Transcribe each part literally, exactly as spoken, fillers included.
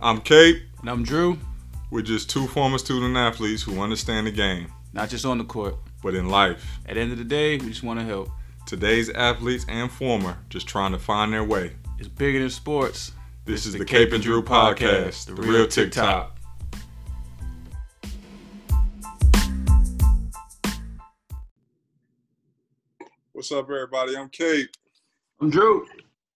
I'm Cape. And I'm Drew. We're just two former student athletes who understand the game. Not just on the court, but in life. At the end of the day, we just want to help. Today's athletes and former just trying to find their way. It's bigger than sports. This, this is the, the Cape and Drew podcast, the, the real TikTok. What's up, everybody? I'm Cape. I'm Drew.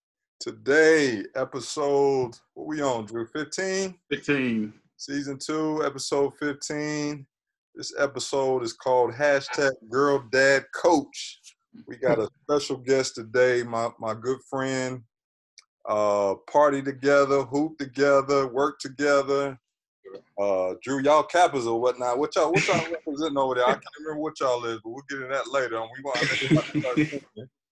Today, episode, what we on, Drew? fifteen? fifteen. Season two, episode fifteen. This episode is called hashtag Girl Dad Coach. We got a special guest today, my, my good friend. Uh, party together, hoop together, work together. Uh, Drew, y'all Kappas or whatnot. What y'all, what y'all representing over there? I can't remember what y'all is, but we'll get into that later. We want to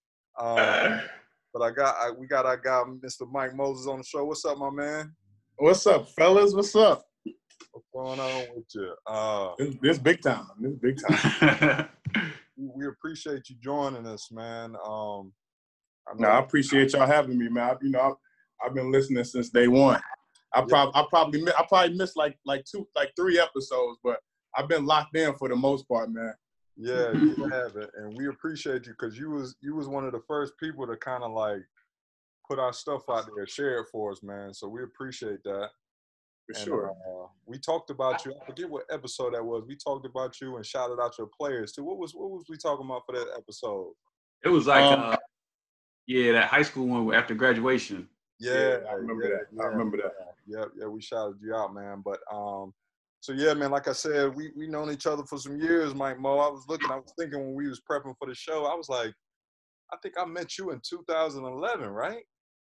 um, But I got, I, we got our guy, Mister Mike Moses, on the show. What's up, my man? What's up, fellas? What's up? What's going on with you? Uh, this, this big time. This big time. we appreciate you joining us, man. Um, I no, I appreciate y'all having me, man. I, you know, I've, I've been listening since day one. I yeah. probably, I probably, I probably missed like, like two, like three episodes, but I've been locked in for the most part, man. Yeah, you have it, and we appreciate you because you was you was one of the first people to kind of like put our stuff out there, share it for us, man. So we appreciate that. For and, sure. Uh, we talked about you. I forget what episode that was. We talked about you and shouted out your players too. What was what was we talking about for that episode? It was like, um, uh, yeah, that high school one after graduation. Yeah, yeah I remember yeah, that. Yeah, I remember that. Yeah, yeah, we shouted you out, man. But um. So, yeah, man, like I said, we we known each other for some years, Mike Mo. I was looking, I was thinking when we was prepping for the show, I was like, I think I met you in two thousand eleven, right?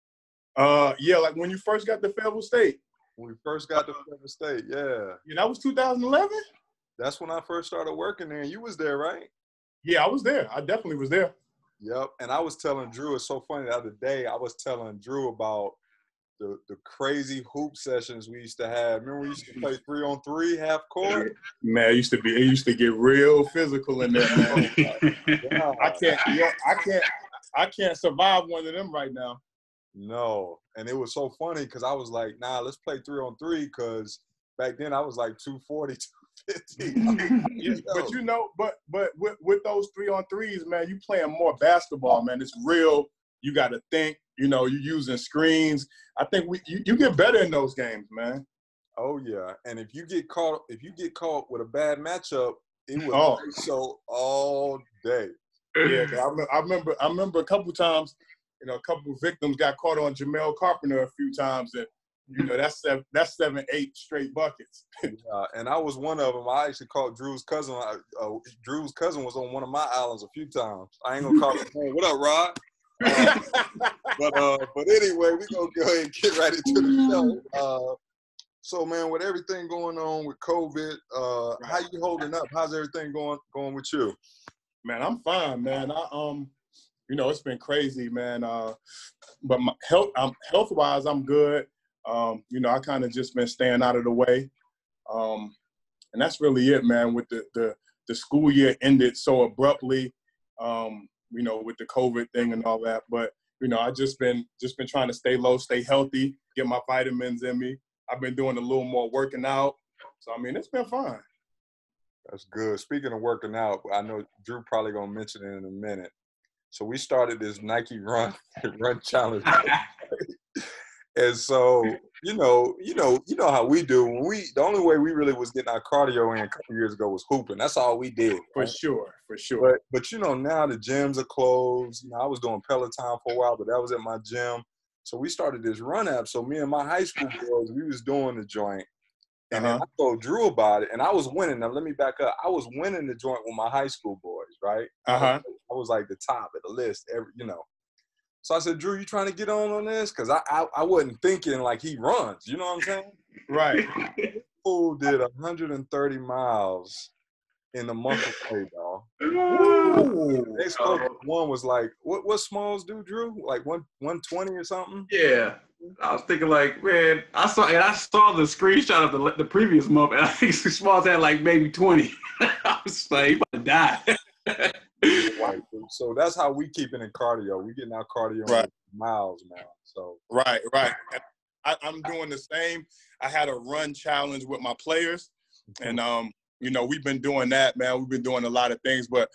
Uh, yeah, like when you first got to Fayetteville State. When we first got to Fayetteville State, yeah. Yeah, that was two thousand eleven? That's when I first started working there, and you was there, right? Yeah, I was there. I definitely was there. Yep, and I was telling Drew, it's so funny, the other day, I was telling Drew about The, the crazy hoop sessions we used to have. Remember we used to play three on three, half court? Man, it used to be. It used to get real physical in there, man. yeah. I can't. I can't. I can't survive one of them right now. No, and it was so funny because I was like, "Nah, let's play three on three." Because back then I was like two forty, two fifty. Yeah, but you know, but but with with those three on threes, man, you playing more basketball, man. It's real. You got to think. You know, you're using screens. I think we you, you get better in those games, man. Oh yeah, and if you get caught, if you get caught with a bad matchup, it was oh. so all day. Yeah, I, me- I remember. I remember a couple times. You know, a couple of victims got caught on Jamel Carpenter a few times, and you know that's seven, that's seven, eight straight buckets. Yeah, and I was one of them. I actually caught Drew's cousin. Uh, Drew's cousin was on one of my islands a few times. I ain't gonna call him. What up, Rod? Uh, but uh, but anyway, we gonna go ahead and get right into the show. Uh, so man, with everything going on with COVID, uh, how you holding up? How's everything going going with you? Man, I'm fine, man. I um, you know, it's been crazy, man. Uh, but my health, um, health wise, I'm good. Um, you know, I kind of just been staying out of the way. Um, and that's really it, man. With the the the school year ended so abruptly. Um. You know, with the COVID thing and all that. But, you know, I just been just been trying to stay low, stay healthy, get my vitamins in me. I've been doing a little more working out. So, I mean, it's been fine. That's good. Speaking of working out, I know Drew probably going to mention it in a minute. So we started this Nike run run challenge. And so, you know, you know, you know how we do. When we the only way we really was getting our cardio in a couple years ago was hooping. That's all we did. For right? sure, for sure. But but you know, now the gyms are closed. You know, I was doing Peloton for a while, but that was at my gym. So we started this run app. So me and my high school boys, we was doing the joint. And uh-huh. then I told Drew about it, and I was winning. Now let me back up. I was winning the joint with my high school boys, right? Uh-huh. I was like the top of the list, every you know. So I said, Drew, you trying to get on on this? Because I, I I wasn't thinking like he runs. You know what I'm saying? Right. Fool did one hundred thirty miles in the month of May, dog. Next closest one was like, what what Smalls do, Drew? Like one one twenty or something? Yeah. I was thinking like, man, I saw and I saw the screenshot of the the previous month, and I think Smalls had like maybe twenty. I was like, he about to die. Right. So that's how we keeping in cardio. We getting our cardio right. in miles now. So right, right. I, I'm doing the same. I had a run challenge with my players, and um, you know, we've been doing that, man. We've been doing a lot of things, but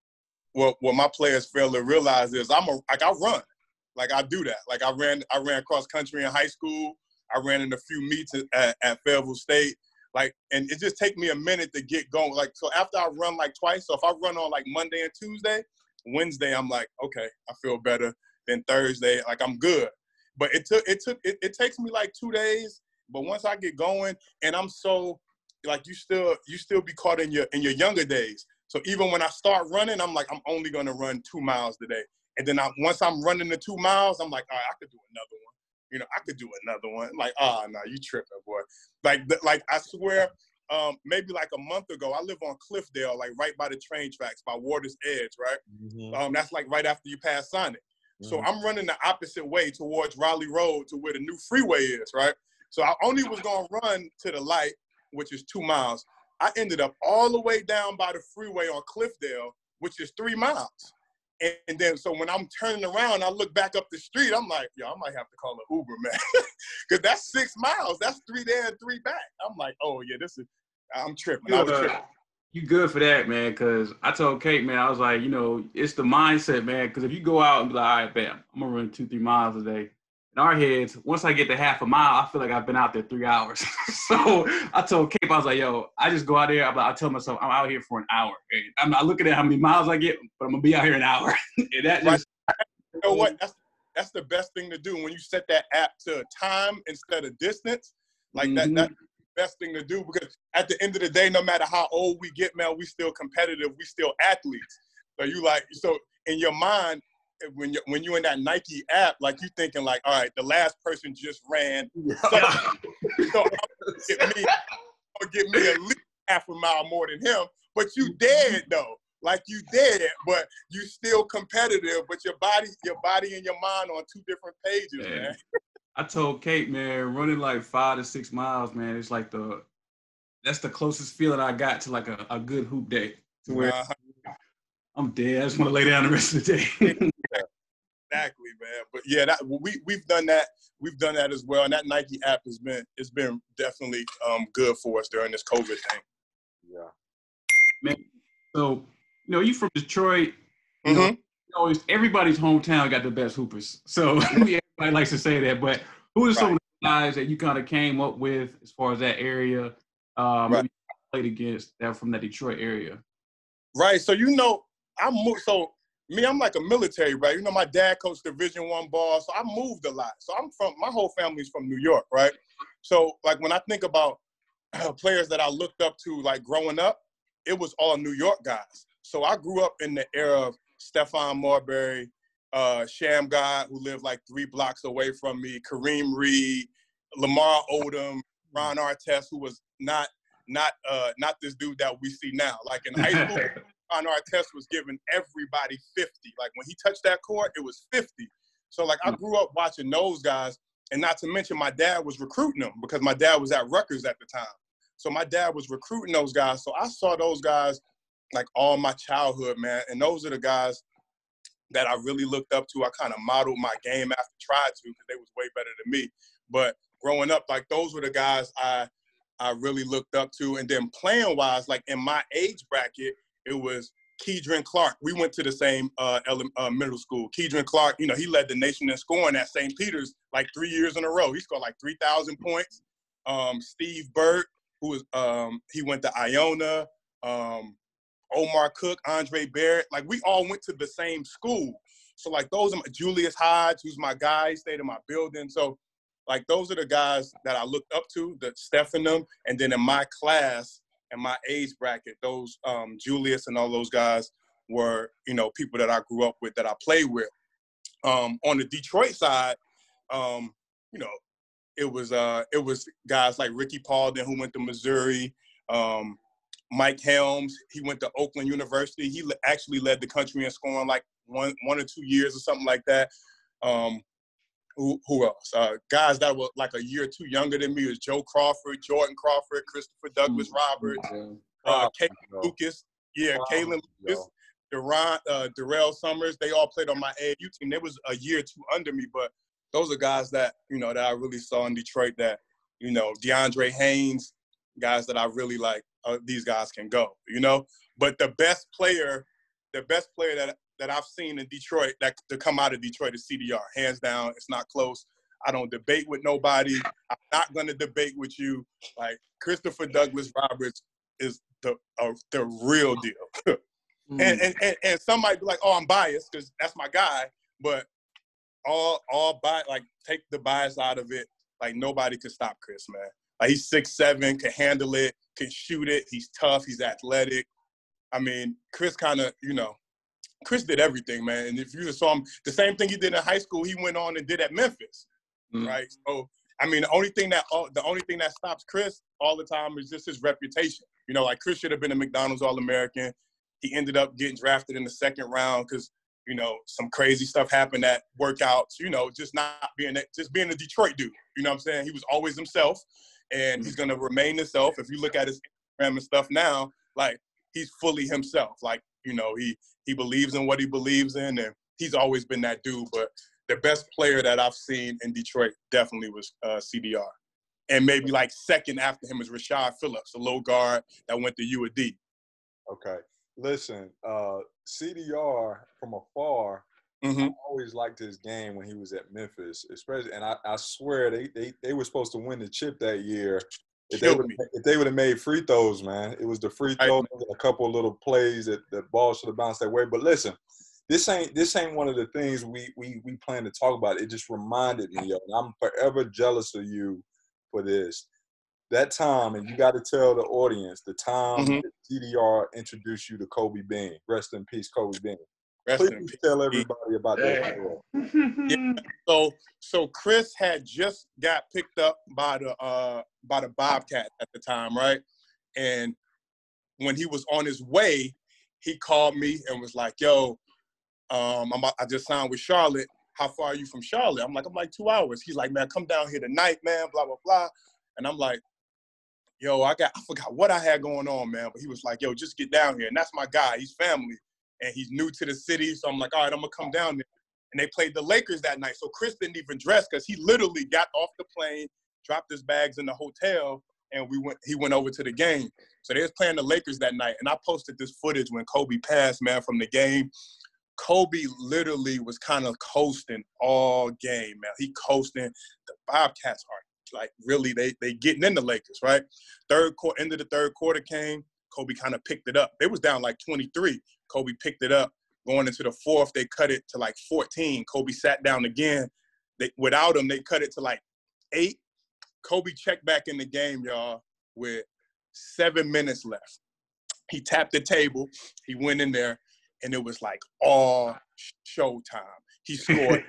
what what my players fail to realize is I'm a like I run, like I do that. Like I ran I ran cross country in high school. I ran in a few meets at, at Fayetteville State. Like, and it just takes me a minute to get going. Like, so after I run like twice, so if I run on like Monday and Tuesday, Wednesday I'm like, okay, I feel better. Then Thursday, like I'm good. But it took it took it, it takes me like two days. But once I get going, and I'm so like you still you still be caught in your in your younger days. So even when I start running, I'm like, I'm only gonna run two miles today. And then I, once I'm running the two miles, I'm like, all right, I could do another one. You know, I could do another one. Like, oh, no, you tripping, boy. Like, like I swear, um, maybe like a month ago, I live on Cliffdale, like right by the train tracks, by Water's Edge, right? Mm-hmm. Um, that's like right after you pass Sonic. Mm-hmm. So I'm running the opposite way towards Raleigh Road to where the new freeway is, right? So I only was going to run to the light, which is two miles. I ended up all the way down by the freeway on Cliffdale, which is three miles. And, and then, so when I'm turning around, I look back up the street, I'm like, yo, I might have to call an Uber, man. Because that's six miles. That's three there and three back. I'm like, oh, yeah, this is, I'm tripping. I was uh, tripping. You good for that, man, because I told Kate, man, I was like, you know, it's the mindset, man, because if you go out and be like, all right, bam, I'm going to run two, three miles a day. In our heads, once I get to half a mile, I feel like I've been out there three hours. So I told Kate, I was like, yo, I just go out there. I'm like, I tell myself, I'm out here for an hour. And I'm not looking at how many miles I get, but I'm going to be out here an hour. And that just, right. You know what? That's, that's the best thing to do when you set that app to time instead of distance. Like mm-hmm. that, that's the best thing to do, because at the end of the day, no matter how old we get, man, we still competitive. We still athletes. So you like, so in your mind, when you're, when you're in that Nike app, like you thinking like, all right, the last person just ran. So, so get me, get me at least half a mile more than him. But you dead though. Like you dead, but you still competitive, but your body, your body and your mind on two different pages, man. man. I told Kate, man, running like five to six miles, man, it's like the, that's the closest feeling I got to like a, a good hoop day. To where uh-huh. I'm dead. I just want to lay down the rest of the day. Exactly, man. But yeah, that we we've done that. We've done that as well. And that Nike app has been it's been definitely um, good for us during this COVID thing. Yeah. Man, so you know, you from Detroit. You mm-hmm. know, always everybody's hometown got the best hoopers. So everybody likes to say that. But who are some right. of the guys that you kind of came up with as far as that area? Um, right. Played against that from the Detroit area. Right. So you know, I moved. So. Me, I'm like a military, right? You know, my dad coached Division One ball, so I moved a lot. So I'm from, my whole family's from New York, right? So, like, when I think about uh, players that I looked up to, like, growing up, it was all New York guys. So I grew up in the era of Stephon Marbury, uh, Sham God, who lived, like, three blocks away from me, Kareem Reed, Lamar Odom, Ron Artest, who was not not uh, not this dude that we see now. Like, in high school, Ron Artest was giving everybody fifty. Like, when he touched that court, it was fifty. So, like, I grew up watching those guys, and not to mention my dad was recruiting them because my dad was at Rutgers at the time. So my dad was recruiting those guys. So I saw those guys, like, all my childhood, man. And those are the guys that I really looked up to. I kind of modeled my game after, tried to, because they was way better than me. But growing up, like, those were the guys I I really looked up to. And then playing-wise, like, in my age bracket, it was Keydren Clark. We went to the same uh, ele- uh, middle school. Keydren Clark, you know, he led the nation in scoring at Saint Peter's like three years in a row. He scored like three thousand points. Um, Steve Burt, who was, um, he went to Iona. Um, Omar Cook, Andre Barrett. Like, we all went to the same school. So, like, those are my, Julius Hodge, who's my guy, he stayed in my building. So, like, those are the guys that I looked up to, the Steph and them. And then in my class, in my age bracket, those um, Julius and all those guys were, you know, people that I grew up with, that I played with. Um, on the Detroit side, um, you know, it was uh, it was guys like Ricky Paulden, who went to Missouri. Um, Mike Helms, he went to Oakland University. He actually led the country in scoring like one one or two years or something like that. Um, who, who else? Uh, guys that were like a year or two younger than me was Joe Crawford, Jordan Crawford, Christopher Douglas Roberts, uh, Kalen Lucas. Yeah, wow. Kalen Lucas, Durant, uh, Darrell Summers. They all played on my A A U team. They was a year or two under me, but those are guys that, you know, that I really saw in Detroit that, you know, DeAndre Haynes, guys that I really like, uh, these guys can go, you know? But the best player, the best player that, that I've seen in Detroit that to come out of Detroit is C D R, hands down. It's not close. I don't debate with nobody. I'm not going to debate with you. Like, Christopher Douglas Roberts is the uh, the real deal. mm. and, and, and and some might be like, oh, I'm biased because that's my guy. But all all bi- like take the bias out of it. Like, nobody could stop Chris, man. Like, he's six seven, can handle it, can shoot it. He's tough. He's athletic. I mean, Chris kind of, you know, Chris did everything, man. And if you saw him, the same thing he did in high school, he went on and did at Memphis. Mm. Right. So, I mean, the only thing that the only thing that stops Chris all the time is just his reputation. You know, like, Chris should have been a McDonald's All-American. He ended up getting drafted in the second round because, you know, some crazy stuff happened at workouts. You know, just not being just being a Detroit dude. You know what I'm saying? He was always himself, and he's gonna remain himself. If you look at his Instagram and stuff now, like, he's fully himself. Like, you know, he he believes in what he believes in, and he's always been that dude. But the best player that I've seen in Detroit definitely was uh, C D R. And maybe, like, second after him is Rashad Phillips, a low guard that went to U of D. Okay. Listen, uh, C D R from afar, mm-hmm. I always liked his game when he was at Memphis, especially. And I, I swear they, they, they were supposed to win the chip that year. If they, if they would have made free throws, man, it was the free throws, a couple of little plays that the ball should have bounced that way. But listen, this ain't this ain't one of the things we we we plan to talk about. It just reminded me of, and I'm forever jealous of you for this. That time, and you got to tell the audience the time mm-hmm. that C D R introduced you to Kobe Bean. Rest in peace, Kobe Bean. Rest Please in peace. Tell everybody about that. Yeah. So, so Chris had just got picked up by the uh, by the Bobcats at the time, right? And when he was on his way, he called me and was like, "Yo, um, I'm, I just signed with Charlotte. How far are you from Charlotte?" I'm like, "I'm like two hours." He's like, "Man, come down here tonight, man." Blah blah blah. And I'm like, "Yo, I got I forgot what I had going on, man." But he was like, "Yo, just get down here." And that's my guy. He's family, and he's new to the city. So I'm like, "All right, I'm gonna come down there." And they played the Lakers that night. So Chris didn't even dress because he literally got off the plane, dropped his bags in the hotel, and we went. He went over to the game. So they was playing the Lakers that night, and I posted this footage when Kobe passed, man, from the game. Kobe literally was kind of coasting all game, man. He coasting. The Bobcats are like really they they getting in the Lakers, right? Third quarter, end of the third quarter came. Kobe kind of picked it up. They was down like twenty-three. Kobe picked it up. Going into the fourth, they cut it to like fourteen. Kobe sat down again. They, without him, they cut it to like eight. Kobe checked back in the game, y'all, with seven minutes left. He tapped the table. He went in there, and it was like all showtime. He scored.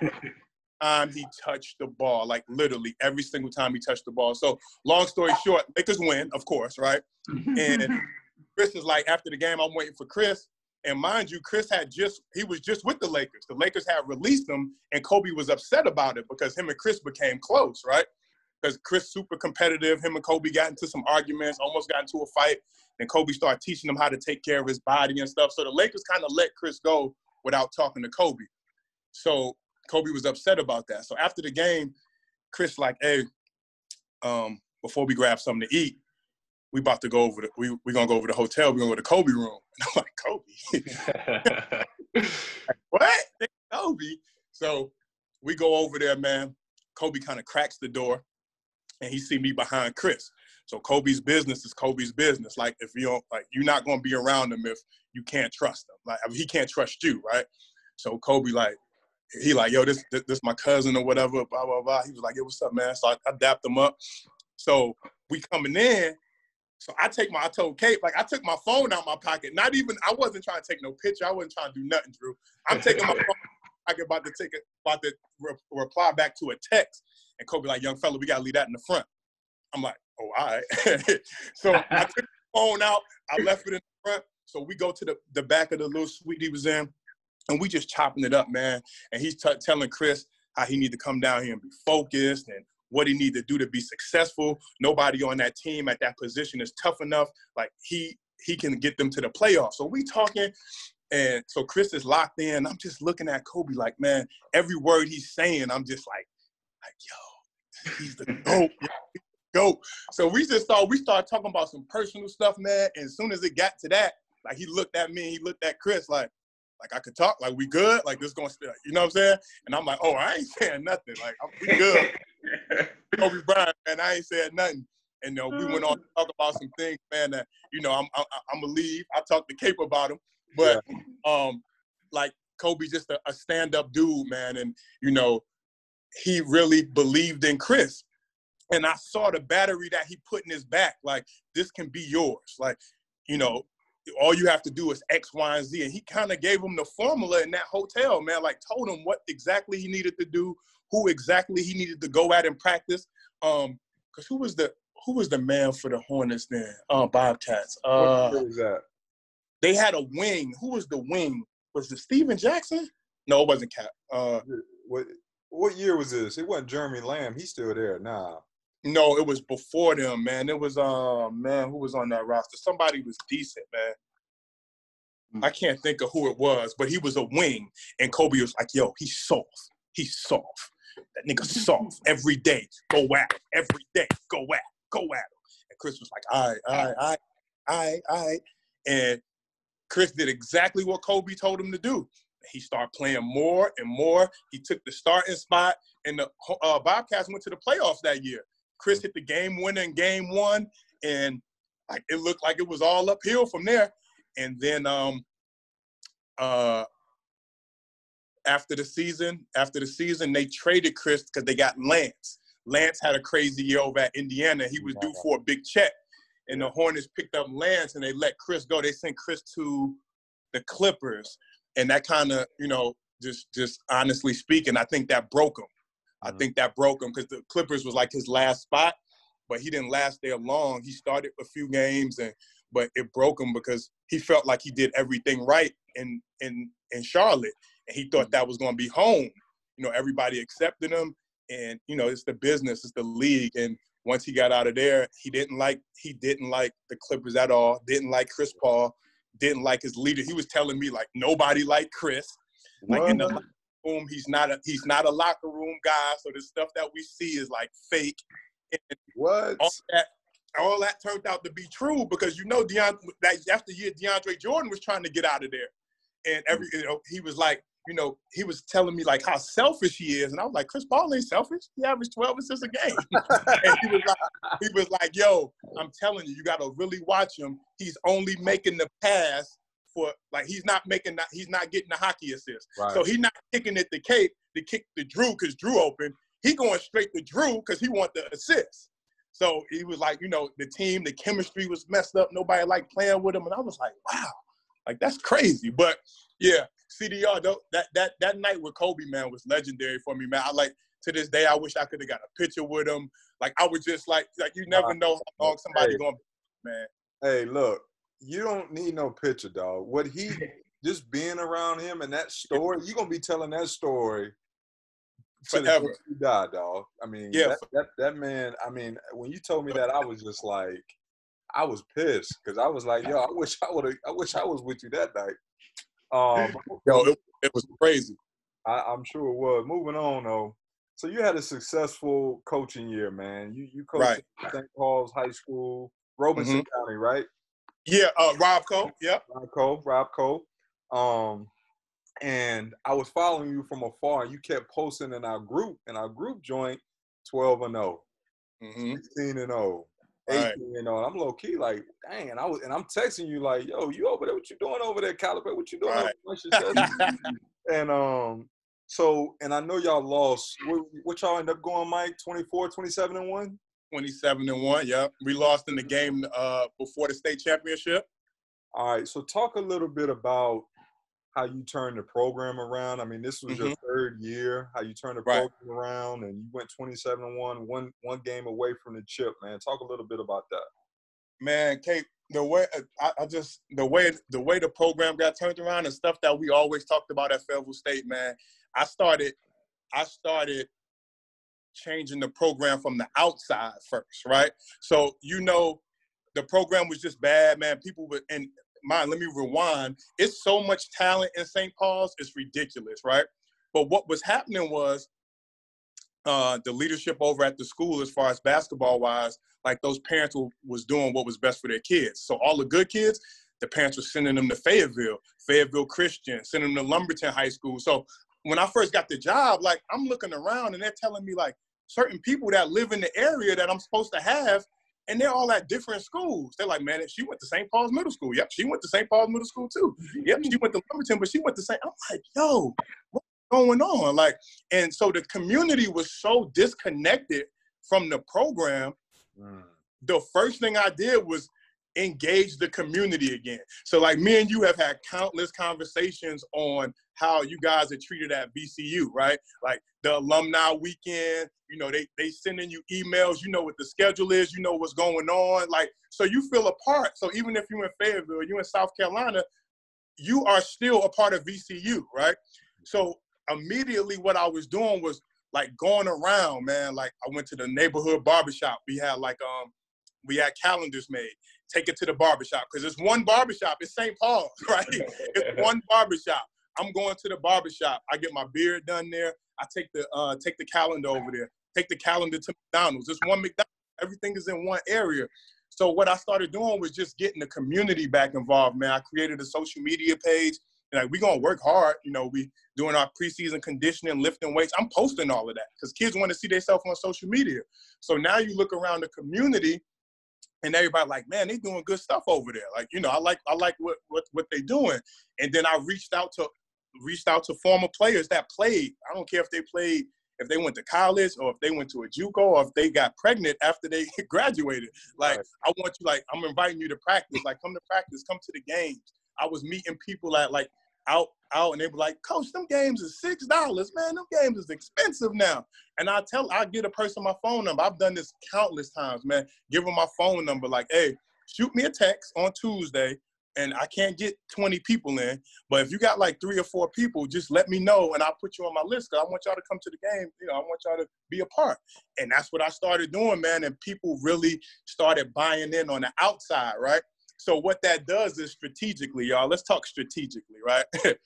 Time he touched the ball, like literally every single time he touched the ball. So long story short, Lakers win, of course, right? And Chris is like, after the game, I'm waiting for Chris. And mind you, Chris had just, he was just with the Lakers. The Lakers had released him, and Kobe was upset about it because him and Chris became close, right? Because Chris super competitive. Him and Kobe got into some arguments, almost got into a fight. And Kobe started teaching him how to take care of his body and stuff. So the Lakers kind of let Chris go without talking to Kobe. So Kobe was upset about that. So after the game, Chris like, "Hey, um, before we grab something to eat, we about to go over the, we we gonna go over the hotel. We're gonna go to the Kobe room." And I'm like, "Kobe?" Like, what? Kobe? So we go over there, man. Kobe kind of cracks the door, and he see me behind Chris. So Kobe's business is Kobe's business. Like, if you don't, like, you're not gonna be around him if you can't trust him. Like, I mean, he can't trust you, right? So Kobe like, he like, "Yo, this this, this my cousin or whatever, blah, blah, blah." He was like, "Yo, what's up, man?" So I, I dapped him up. So we coming in. So I take my, I told Kate, like, I took my phone out my pocket. Not even, I wasn't trying to take no picture. I wasn't trying to do nothing, Drew. I'm taking my phone out, about to take it, about to re- reply back to a text. And Kobe like, "Young fella, we got to leave that in the front." I'm like, "Oh, all right." So I took the phone out. I left it in the front. So we go to the, the back of the little suite he was in. And we just chopping it up, man. And he's t- telling Chris how he need to come down here and be focused and what he need to do to be successful. Nobody on that team at that position is tough enough. Like, he he can get them to the playoffs. So we talking, and so Chris is locked in. I'm just looking at Kobe like, man, every word he's saying, I'm just like, Like, yo, he's the GOAT. Go. So we just thought we started talking about some personal stuff, man. And as soon as it got to that, like he looked at me, he looked at Chris, like, like I could talk, like we good, like this gonna, you know what I'm saying? And I'm like, oh, I ain't saying nothing, like we good. Kobe Bryant, man, I ain't saying nothing. And you know, we went on to talk about some things, man. That you know, I'm I'm, I'm gonna leave. I talked to Cape about him, but yeah. um, like Kobe, just a, a stand-up dude, man, and you know, he really believed in Chris. And I saw the battery that he put in his back. Like, this can be yours. Like, you know, all you have to do is X, Y, and Z. And he kind of gave him the formula in that hotel, man. Like, told him what exactly he needed to do, who exactly he needed to go at and practice. Um, because who was the who was the man for the Hornets then? Uh, Bobcats. Uh, what was that? They had a wing. Who was the wing? Was it Steven Jackson? No, it wasn't Cap. Uh, what what year was this? It wasn't Jeremy Lamb. He's still there. Nah. No, it was before them, man. It was, uh, man, who was on that roster? Somebody was decent, man. Mm. I can't think of who it was, but he was a wing. And Kobe was like, yo, he's soft. He's soft. That nigga soft. Every day, go at him. Every day, go at him. Go at him. And Chris was like, all right, all right, all right, all right, all right. And Chris did exactly what Kobe told him to do. He started playing more and more. He took the starting spot, and the uh, Bobcats went to the playoffs that year. Chris hit the game winner in game one, and like it looked like it was all uphill from there. And then um, uh, after the season, after the season, they traded Chris because they got Lance. Lance had a crazy year over at Indiana. He was due for a big check, and the Hornets picked up Lance, and they let Chris go. They sent Chris to the Clippers, and that kind of, you know, just just honestly speaking, I think that broke him. I think that broke him because the Clippers was like his last spot, but he didn't last there long. He started a few games, and but it broke him because he felt like he did everything right in in in Charlotte, and he thought that was going to be home. You know, everybody accepted him, and you know, it's the business, it's the league. And once he got out of there, he didn't like he didn't like the Clippers at all. Didn't like Chris Paul. Didn't like his leader. He was telling me like nobody liked Chris. Like what? In the room, he's not a he's not a locker room guy. So the stuff that we see is like fake. And what? All that, all that turned out to be true because you know Deont that that's the year DeAndre Jordan was trying to get out of there, and every you know he was like you know he was telling me like how selfish he is, and I was like Chris Paul ain't selfish. He averaged twelve assists a game, and he was like he was like yo, I'm telling you, you got to really watch him. He's only making the pass. For like he's not making that he's not getting the hockey assist, right. So he's not kicking it to Cape to kick the Drew because Drew open. He going straight to Drew because he want the assist. So he was like, you know, the team, the chemistry was messed up. Nobody liked playing with him, and I was like, wow, like that's crazy. But yeah, C D R though, that that that night with Kobe, man, was legendary for me, man. I like to this day, I wish I could have got a picture with him. Like I was just like, like you never know how long somebody hey. Gonna be, man. Hey, look. You don't need no picture, dog. What he just being around him and that story, you're gonna be telling that story forever. You die, dog. I mean, yeah, that, that that man. I mean, when you told me that, I was just like, I was pissed because I was like, yo, I wish I would have. I wish I was with you that night. Um, yo, it, it was crazy. I, I'm sure it was. Moving on though. So you had a successful coaching year, man. You you coached right. at Saint Paul's High School, Robeson mm-hmm. County, right? Yeah, uh, Rob Cole. Yep. Rob Cole. Rob Cole. Um, and I was following you from afar, and you kept posting in our group, in our group joint, twelve and oh, mm-hmm. sixteen and oh, eighteen and oh. I'm low key like, dang. And I was, and I'm texting you like, yo, you over there? What you doing over there, Calibre? What you doing? Right. Over there? And um, so, and I know y'all lost. What, what y'all end up going, Mike? twenty-four, twenty-seven and one. twenty-seven and one, yeah. We lost in the game uh, before the state championship. All right, so talk a little bit about how you turned the program around. I mean, this was mm-hmm. your third year, how you turned the program right. around, and you went twenty-seven and one, one, one game away from the chip, man. Talk a little bit about that. Man, Kate, the way I, I just the way the way the program got turned around and stuff that we always talked about at Fayetteville State, man. I started, I started. changing the program from the outside first, right? So, you know, the program was just bad, man. People would, and mind, let me rewind. It's so much talent in Saint Paul's, it's ridiculous, right? But what was happening was uh, the leadership over at the school, as far as basketball wise, like those parents w- was doing what was best for their kids. So all the good kids, the parents were sending them to Fayetteville, Fayetteville Christian, sending them to Lumberton High School. So when I first got the job, like I'm looking around and they're telling me like certain people that live in the area that I'm supposed to have, and they're all at different schools. They're like, man, she went to Saint Paul's Middle School. Yep, she went to Saint Paul's Middle School too. Yep, she went to Lumberton, but she went to Saint I'm like, yo, what's going on? Like, and so the community was so disconnected from the program. Mm. The first thing I did was engage the community again. So like me and you have had countless conversations on how you guys are treated at V C U, right? Like the alumni weekend, you know, they they sending you emails, you know what the schedule is, you know what's going on. Like, so you feel a part. So even if you're in Fayetteville, you're in South Carolina, you are still a part of V C U, right? So immediately what I was doing was like going around, man. Like I went to the neighborhood barbershop. We had like, um, we had calendars made. Take it to the barbershop because it's one barbershop. It's Saint Paul's, right? It's one barbershop. I'm going to the barbershop. I get my beard done there. I take the uh, take the calendar over there. Take the calendar to McDonald's. It's one McDonald's. Everything is in one area. So what I started doing was just getting the community back involved, man. I created a social media page. And like, we're going to work hard. You know, we doing our preseason conditioning, lifting weights. I'm posting all of that because kids want to see themselves on social media. So now you look around the community and everybody like, man, they doing good stuff over there. Like, you know, I like I like what what what they doing. And then I reached out to reached out to former players that played. I don't care if they played, if they went to college or if they went to a JUCO or if they got pregnant after they graduated. Like, right. I want you, like, I'm inviting you to practice. Like, come to practice, come to the games. I was meeting people at like out out and they were like, Coach, them games is six dollars, man. Them games is expensive now. And I tell, I get a person my phone number. I've done this countless times, man. Give them my phone number, like, hey, shoot me a text on Tuesday, and I can't get twenty people in, but if you got like three or four people, just let me know, and I'll put you on my list, because I want y'all to come to the game. You know, I want y'all to be a part. And that's what I started doing, man, and people really started buying in on the outside, right? So what that does is strategically, y'all, let's talk strategically, right?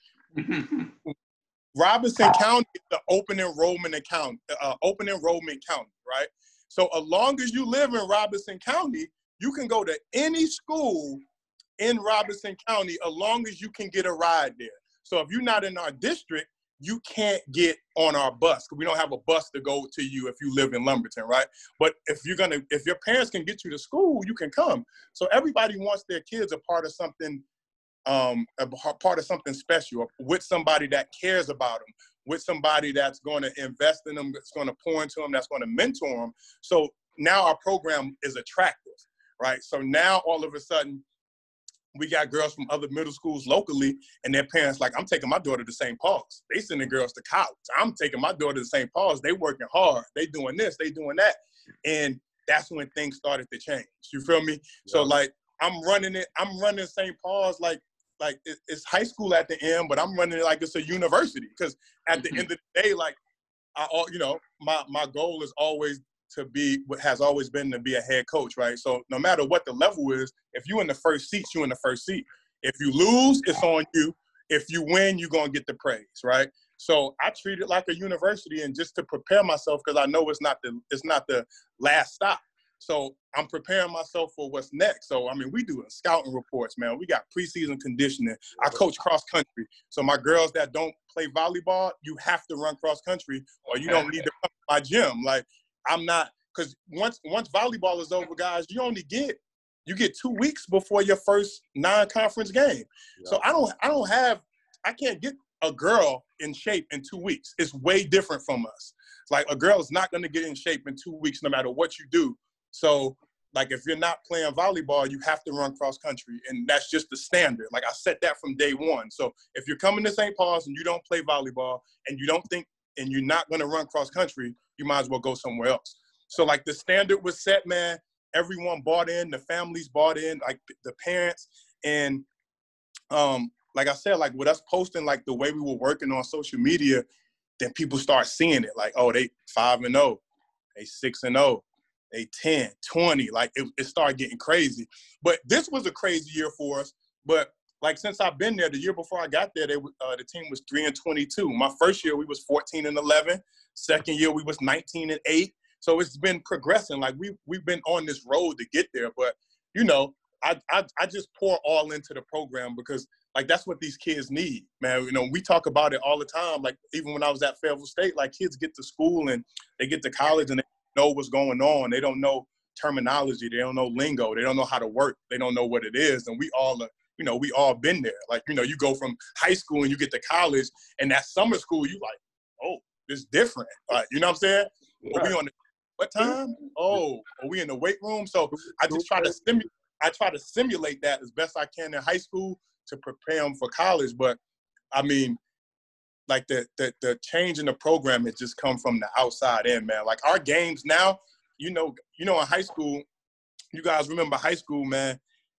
Robinson County is the open enrollment account, uh, open enrollment county, right? So as long as you live in Robinson County, you can go to any school in Robinson County as long as you can get a ride there. So if you're not in our district, you can't get on our bus because we don't have a bus to go to you if you live in Lumberton, right? But if you're gonna, if your parents can get you to school, you can come. So everybody wants their kids a part of something, um, a part of something special, with somebody that cares about them, with somebody that's going to invest in them, that's going to pour into them, that's going to mentor them. So now our program is attractive, right? So now all of a sudden, we got girls from other middle schools locally, and their parents like, I'm taking my daughter to Saint Paul's. They sending girls to college. I'm taking my daughter to Saint Paul's. They working hard. They doing this. They doing that. And that's when things started to change. You feel me? Yeah. So like, I'm running it. I'm running Saint Paul's like, like it, it's high school at the end, but I'm running it like it's a university. Because at the end of the day, like, I, you know, my my goal is always to be, what has always been to be a head coach, right? So no matter what the level is, if you in the first seat, you in the first seat. If you lose, it's on you. If you win, you're gonna get the praise, right? So I treat it like a university, and just to prepare myself, because I know it's not the it's not the last stop. So I'm preparing myself for what's next. So I mean, we do scouting reports, man. We got preseason conditioning. I coach cross country. So my girls that don't play volleyball, you have to run cross country, or you don't need to come to my gym. Like, I'm not, because once once volleyball is over, guys, you only get you get two weeks before your first non-conference game. Yeah. So I don't I don't have I can't get a girl in shape in two weeks. It's way different from us. It's like a girl is not going to get in shape in two weeks no matter what you do. So like, if you're not playing volleyball, you have to run cross country, and that's just the standard. Like, I set that from day one. So if you're coming to Saint Paul's and you don't play volleyball, and you don't think and you're not going to run cross country, you might as well go somewhere else. So like, the standard was set, man. Everyone bought in, the families bought in, like the parents. And um, like I said, like with us posting, like the way we were working on social media, then people start seeing it. Like, oh, they five and oh, they six and oh, they ten, twenty. Like it, it started getting crazy. But this was a crazy year for us. But like since I've been there, the year before I got there, they uh, the team was three and twenty-two. My first year we was fourteen and eleven. Second year we was nineteen and eight. So it's been progressing. Like we we've been on this road to get there. But you know, I I, I just pour all into the program because like that's what these kids need, man. You know, we talk about it all the time. Like even when I was at Fayetteville State, like kids get to school and they get to college and they know what's going on. They don't know terminology. They don't know lingo. They don't know how to work. They don't know what it is. And we all are. You know, we all been there. Like, you know, you go from high school and you get to college, and that summer school, you like, oh, it's different. Like, you know what I'm saying? Right. Are we on the what time? Oh, are we in the weight room? So I just try to simulate. I try to simulate that as best I can in high school to prepare them for college. But I mean, like the the the change in the program has just come from the outside in, man. Like our games now, you know, you know, in high school, you guys remember high school, man.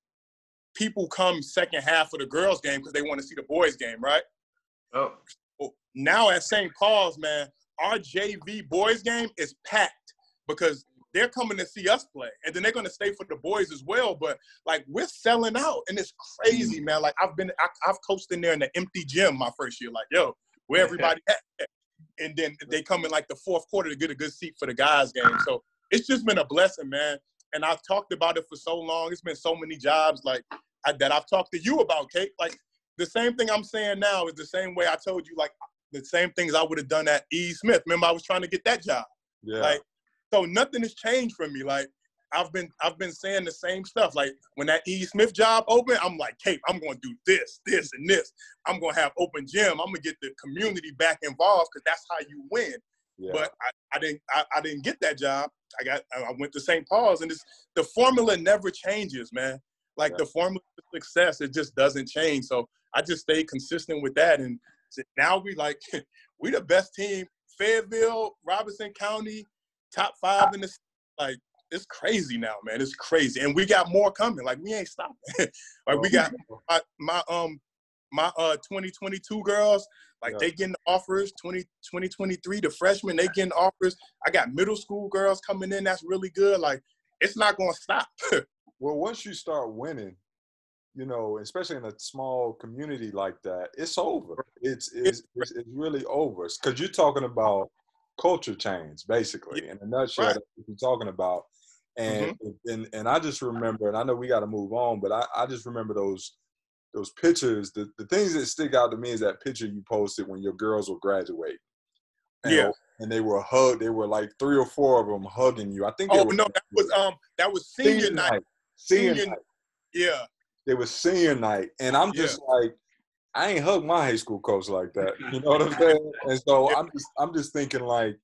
People come second half of the girls' game because they want to see the boys' game, right? Oh. Well, now at Saint Paul's, man, our J V boys' game is packed because they're coming to see us play. And then they're going to stay for the boys as well. But, like, we're selling out. And it's crazy, man. Like, I've been I, – I've coached in there in the empty gym my first year. Like, yo, where everybody at? And then they come in, like, the fourth quarter to get a good seat for the guys' game. So it's just been a blessing, man. And I've talked about it for so long. It's been so many jobs, like, I, that I've talked to you about, Kate. Like, the same thing I'm saying now is the same way I told you, like, the same things I would have done at E. Smith. Remember, I was trying to get that job. Yeah. Like, so nothing has changed for me. Like, I've been I've been saying the same stuff. Like, when that E. Smith job opened, I'm like, Kate, I'm going to do this, this, and this. I'm going to have open gym. I'm going to get the community back involved because that's how you win. Yeah. But I, I didn't I, I didn't get that job. I got I went to Saint Paul's, and it's, the formula never changes, man. Like yeah. the formula for success, it just doesn't change. So I just stayed consistent with that, and now we like we the best team. Fayetteville, Robeson County, top five in the like. It's crazy now, man. It's crazy, and we got more coming. Like we ain't stopping. Like we got my, my um my uh twenty twenty-two girls. Like yeah. they getting offers. twenty, twenty twenty-three, the freshmen, they getting offers. I got middle school girls coming in. That's really good. Like it's not gonna stop. Well, once you start winning, you know, especially in a small community like that, it's over. It's it's it's, it's really over. Because you're talking about culture change, basically, yeah. in a nutshell. Right. That's what you're talking about. And, mm-hmm. and and I just remember, and I know we got to move on, but I, I just remember those those pictures. The, the things that stick out to me is that picture you posted when your girls were graduating. And, yeah. And they were hugged. They were like three or four of them hugging you. I think. They oh were, no, that was um that was senior, senior night. night. Senior, senior night. Yeah. It was senior night, and I'm just yeah. like, I ain't hugged my high school coach like that. You know what I'm saying? And so yeah. I'm just I'm just thinking like.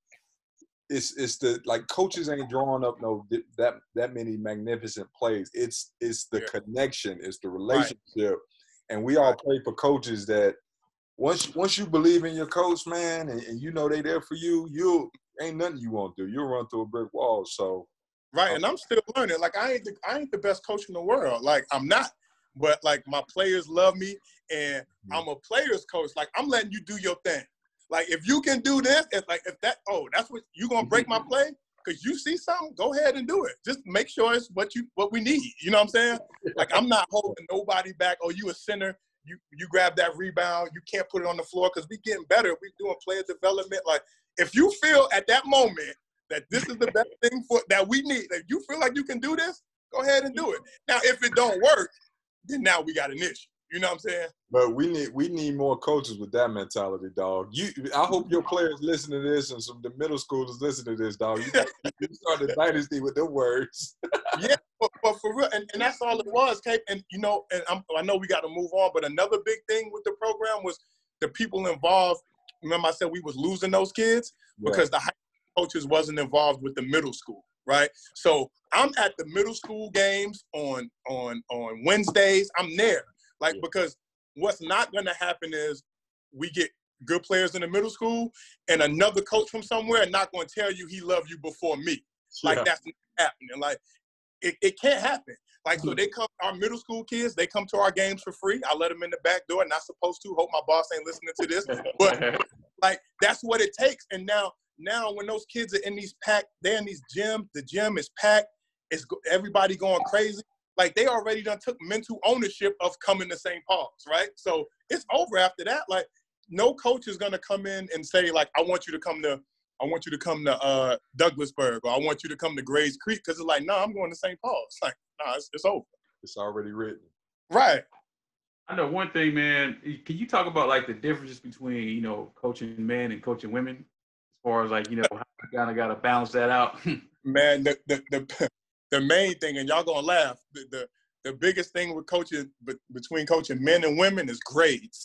It's it's the like coaches ain't drawing up no that that many magnificent plays. It's it's the yeah. connection, it's the relationship, right. and we all right. play for coaches that once once you believe in your coach, man, and, and you know they there for you, you ain't nothing you won't do. You'll run through a brick wall. So right, um, and I'm still learning. Like I ain't the, I ain't the best coach in the world. Like I'm not, but like my players love me, and mm-hmm. I'm a players coach. Like I'm letting you do your thing. Like, if you can do this, if like if that, oh, that's what you gonna break my play because you see something, go ahead and do it. Just make sure it's what you what we need. You know what I'm saying? Like, I'm not holding nobody back. Oh, you a center, you you grab that rebound, you can't put it on the floor because we getting better. We doing player development. Like, if you feel at that moment that this is the best thing for that we need, if you feel like you can do this, go ahead and do it. Now, if it don't work, then now we got an issue. You know what I'm saying? But we need we need more coaches with that mentality, dog. You, I hope your players listen to this and some of the middle schoolers listen to this, dog. You, you started dynasty with them words. Yeah, but, but for real, and, and that's all it was, Kate. And you know, and I'm, I know we got to move on, but another big thing with the program was the people involved. Remember, I said we was losing those kids yeah. because the high school coaches wasn't involved with the middle school, right? So I'm at the middle school games on on on Wednesdays. I'm there. Like, because what's not going to happen is we get good players in the middle school and another coach from somewhere not going to tell you he loved you before me. Like, yeah. that's not happening. Like, it, it can't happen. Like, so they come, our middle school kids, they come to our games for free. I let them in the back door. Not supposed to. Hope my boss ain't listening to this. But, like, that's what it takes. And now, now when those kids are in these packed, they're in these gyms, the gym is packed. It's everybody going crazy. like they already done took mental ownership of coming to Saint Paul's, right? So it's over after that. Like no coach is gonna come in and say like, I want you to come to, I want you to come to uh, Douglasburg, or I want you to come to Grays Creek, because it's like, no, nah, I'm going to Saint Paul's. It's like, nah, it's, it's over. It's already written. Right. I know one thing, man. Can you talk about like the differences between, you know, coaching men and coaching women, as far as like, you know, how you kind of got to balance that out? Man, the, the the the main thing, and y'all gonna laugh, the the, the biggest thing with coaching, but between coaching men and women is grades.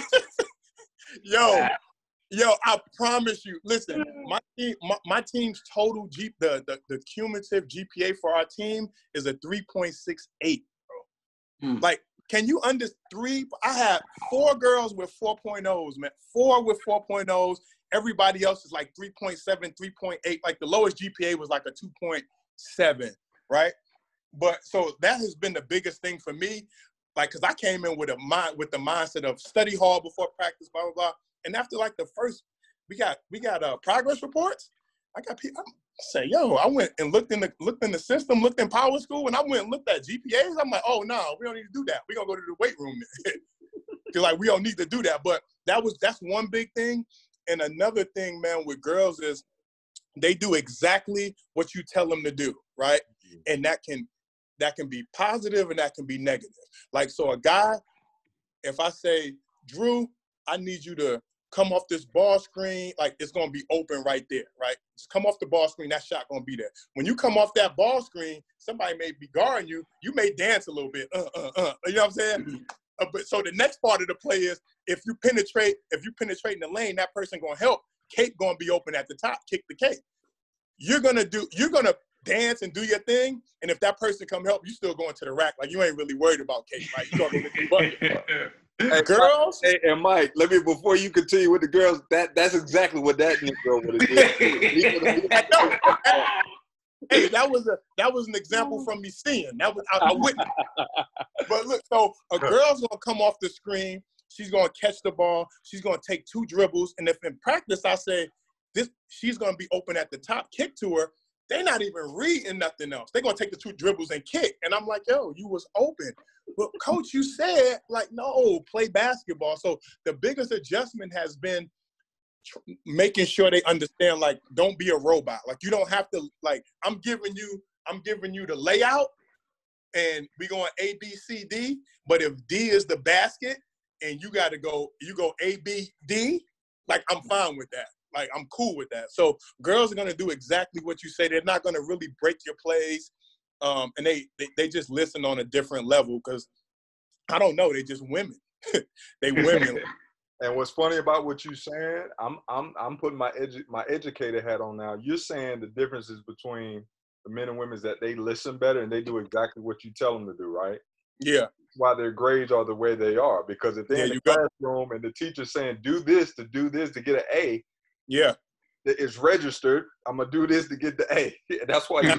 Yo. Yo, I promise you. Listen, my team, my, my team's total G, the, the the cumulative G P A for our team is a three point six eight, bro. Hmm. Like, can you under three? I had four girls with four point ohs, man. Four with four point ohs. Everybody else is like three point seven, three point eight. Like the lowest G P A was like a two point seven, right? But so that has been the biggest thing for me. Like, cause I came in with a mind with the mindset of study hard before practice, blah blah blah. And after like the first, we got we got uh, progress reports. I got people I say, yo, I went and looked in the looked in the system, looked in Power School, and I went and looked at G P As. I'm like, oh no, we don't need to do that. We're gonna go to the weight room. Cause like we don't need to do that. But that was that's one big thing. And another thing, man, with girls is they do exactly what you tell them to do, right? Mm-hmm. And that can that can be positive and that can be negative. Like so, a guy, if I say, Drew, I need you to come off this ball screen, like it's gonna be open right there, right? Just come off the ball screen, that shot gonna be there. When you come off that ball screen, somebody may be guarding you, you may dance a little bit, uh, uh, uh, you know what I'm saying? Mm-hmm. uh, but so the next part of the play is, if you penetrate, if you penetrate in the lane, that person gonna help, cape gonna be open at the top, kick the cape. You're gonna do, you're gonna dance and do your thing, and if that person come help, you still going to the rack, like you ain't really worried about cape, right? You gonna go to the bucket. Hey, girls, hey, and Mike, let me before you continue with the girls. That that's exactly what that Negro would have did. Hey, that was a that was an example from me seeing. That was I, I witnessed. But look, so a girl's gonna come off the screen. She's gonna catch the ball. She's gonna take two dribbles, and if in practice I say this, she's gonna be open at the top, kick to her. They're not even reading nothing else. They're gonna take the two dribbles and kick. And I'm like, yo, you was open. But coach, you said, like, no, play basketball. So the biggest adjustment has been tr- making sure they understand, like, don't be a robot. Like, you don't have to, like, I'm giving you, I'm giving you the layout, and we going A, B, C, D. But if D is the basket and you got to go, you go A, B, D, like, I'm fine with that. Like, I'm cool with that. So girls are going to do exactly what you say. They're not going to really break your plays. Um, and they, they they just listen on a different level because, I don't know, they just women. They women. And what's funny about what you're saying, I'm I'm I'm putting my edu- my educator hat on now. You're saying the differences between the men and women is that they listen better and they do exactly what you tell them to do, right? Yeah. Why their grades are the way they are. Because if they're yeah, in the you classroom go. and the teacher's saying, do this to do this to get an A, yeah, it's registered. I'm going to do this to get the A. That's why you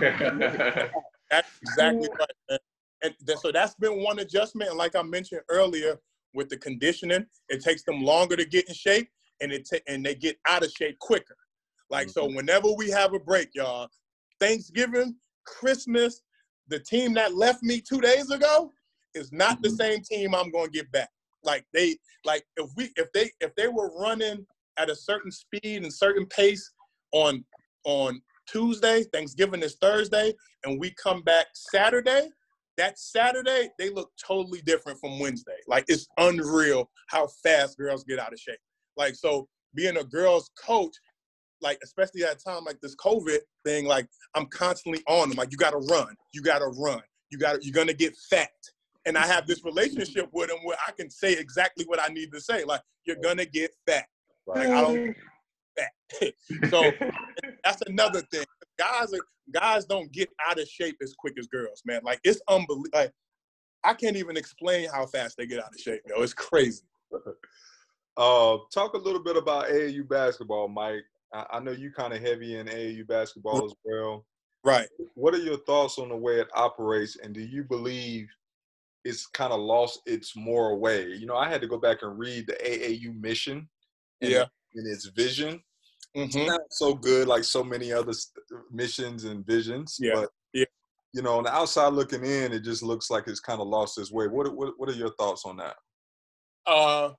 That's exactly right, man. And th- so that's been one adjustment. And like I mentioned earlier, with the conditioning, it takes them longer to get in shape, and it ta- and they get out of shape quicker. Like, mm-hmm. So whenever we have a break, y'all, Thanksgiving, Christmas, the team that left me two days ago is not mm-hmm. the same team I'm going to get back. Like they, like if we, if they, if they were running at a certain speed and certain pace on, on Tuesday, Thanksgiving is Thursday, and we come back Saturday, that Saturday, they look totally different from Wednesday. Like, it's unreal how fast girls get out of shape. Like, so being a girls coach, like, especially at a time like this COVID thing, like, I'm constantly on them. Like, you got to run. You got to run. You got to, you're going to get fat. And I have this relationship with them where I can say exactly what I need to say. Like, you're going to get fat. Like, I don't fat. So that's another thing. Guys are, guys don't get out of shape as quick as girls, man. Like, it's unbelievable. Like, I can't even explain how fast they get out of shape, yo. It's crazy. Uh, talk a little bit about A A U basketball, Mike. I, I know you kind of heavy in A A U basketball as well. Right. What are your thoughts on the way it operates, and do you believe it's kind of lost its moral way? You know, I had to go back and read the A A U mission and, yeah. and its vision. Mm-hmm. It's not so good like so many other st- missions and visions, yeah. but yeah. you know, on the outside looking in, it just looks like it's kind of lost its way. What, what, what are your thoughts on that? Uh,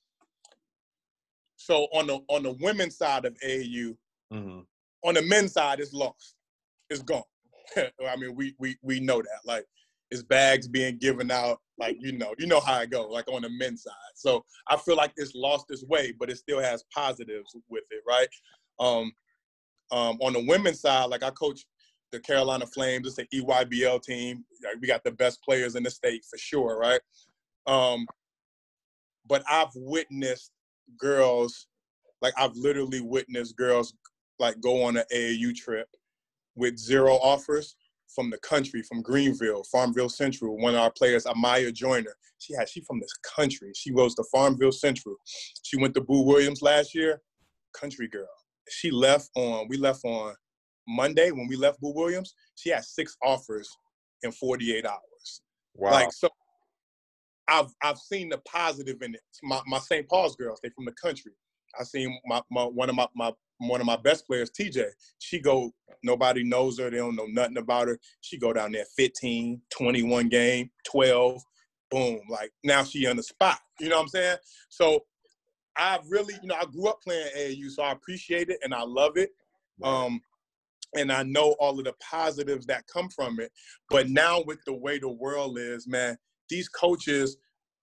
so on the on the women's side of A A U, mm-hmm. on the men's side, it's lost. It's gone. I mean, we we we know that. Like, it's bags being given out. Like, you know, you know how it go. Like on the men's side. So I feel like it's lost its way, but it still has positives with it, right? Um, um, on the women's side, like I coach the Carolina Flames. It's an E Y B L team. Like, we got the best players in the state for sure, right? Um, but I've witnessed girls, like I've literally witnessed girls like go on an A A U trip with zero offers from the country, from Greenville, Farmville Central. One of our players, Amaya Joyner, she had, she from this country. She goes to Farmville Central. She went to Boo Williams last year, country girl. She left on, we left on Monday when we left Boo Williams. She had six offers in forty-eight hours. Wow. Like, so I've I've seen the positive in it. My my Saint Paul's girls, they from the country. I seen my, my one of my, my one of my best players, T J. She go, nobody knows her, they don't know nothing about her. She go down there fifteen, twenty-one game, twelve, boom. Like, now she on the spot. You know what I'm saying? So I really, you know, I grew up playing A A U, so I appreciate it and I love it. Um, and I know all of the positives that come from it. But now with the way the world is, man, these coaches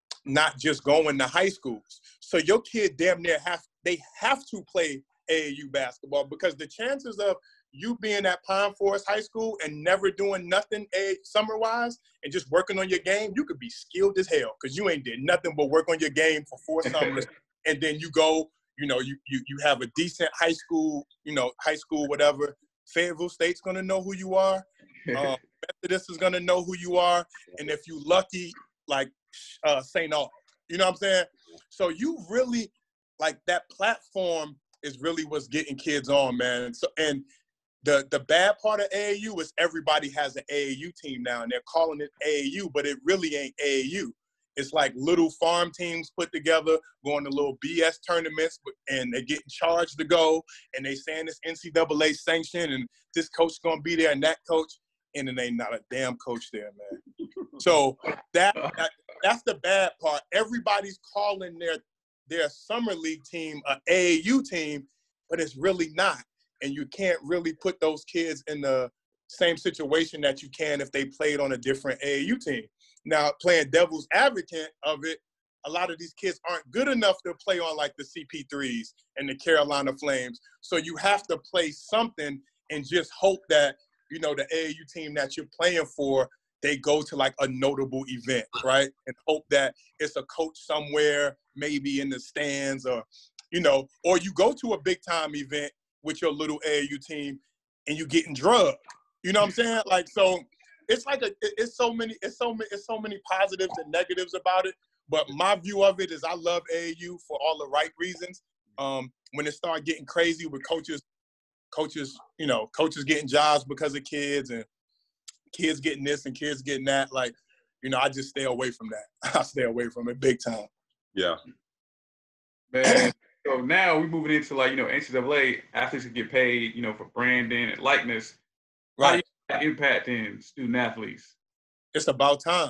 not just going to high schools. So your kid damn near have, they have to play A A U basketball, because the chances of you being at Pine Forest High School and never doing nothing a summer-wise and just working on your game, you could be skilled as hell because you ain't did nothing but work on your game for four summers. And then you go, you know, you, you you have a decent high school, you know, high school, whatever. Fayetteville State's going to know who you are. Um, Methodist is going to know who you are. And if you lucky, like uh, Saint Aug. You know what I'm saying? So you really, like, that platform is really what's getting kids on, man. So, and the the bad part of A A U is everybody has an A A U team now, and they're calling it A A U, but it really ain't A A U. It's like little farm teams put together, going to little B S tournaments, and they're getting charged to go, and they saying it's N C double A sanctioned, and this coach is going to be there, and that coach, and then ain't not a damn coach there, man. So that, that that's the bad part. Everybody's calling their their summer league team an A A U team, but it's really not. And you can't really put those kids in the same situation that you can if they played on a different A A U team. Now, playing devil's advocate of it, a lot of these kids aren't good enough to play on like the C P threes and the Carolina Flames. So you have to play something and just hope that, you know, the A A U team that you're playing for, they go to like a notable event, right? And hope that it's a coach somewhere, maybe in the stands, or, you know, or you go to a big time event with your little A A U team and you getting drugged. You know what I'm saying? Like, so it's like a, it's so many, it's so many, it's so many positives and negatives about it. But my view of it is I love A A U for all the right reasons. Um, when it started getting crazy with coaches, coaches, you know, coaches getting jobs because of kids and kids getting this and kids getting that, like, you know, I just stay away from that. I stay away from it big time. Yeah. Man, so now we're moving into, like, you know, N C double A athletes can get paid, you know, for branding and likeness. Right. How do you see that impacting student athletes? It's about time.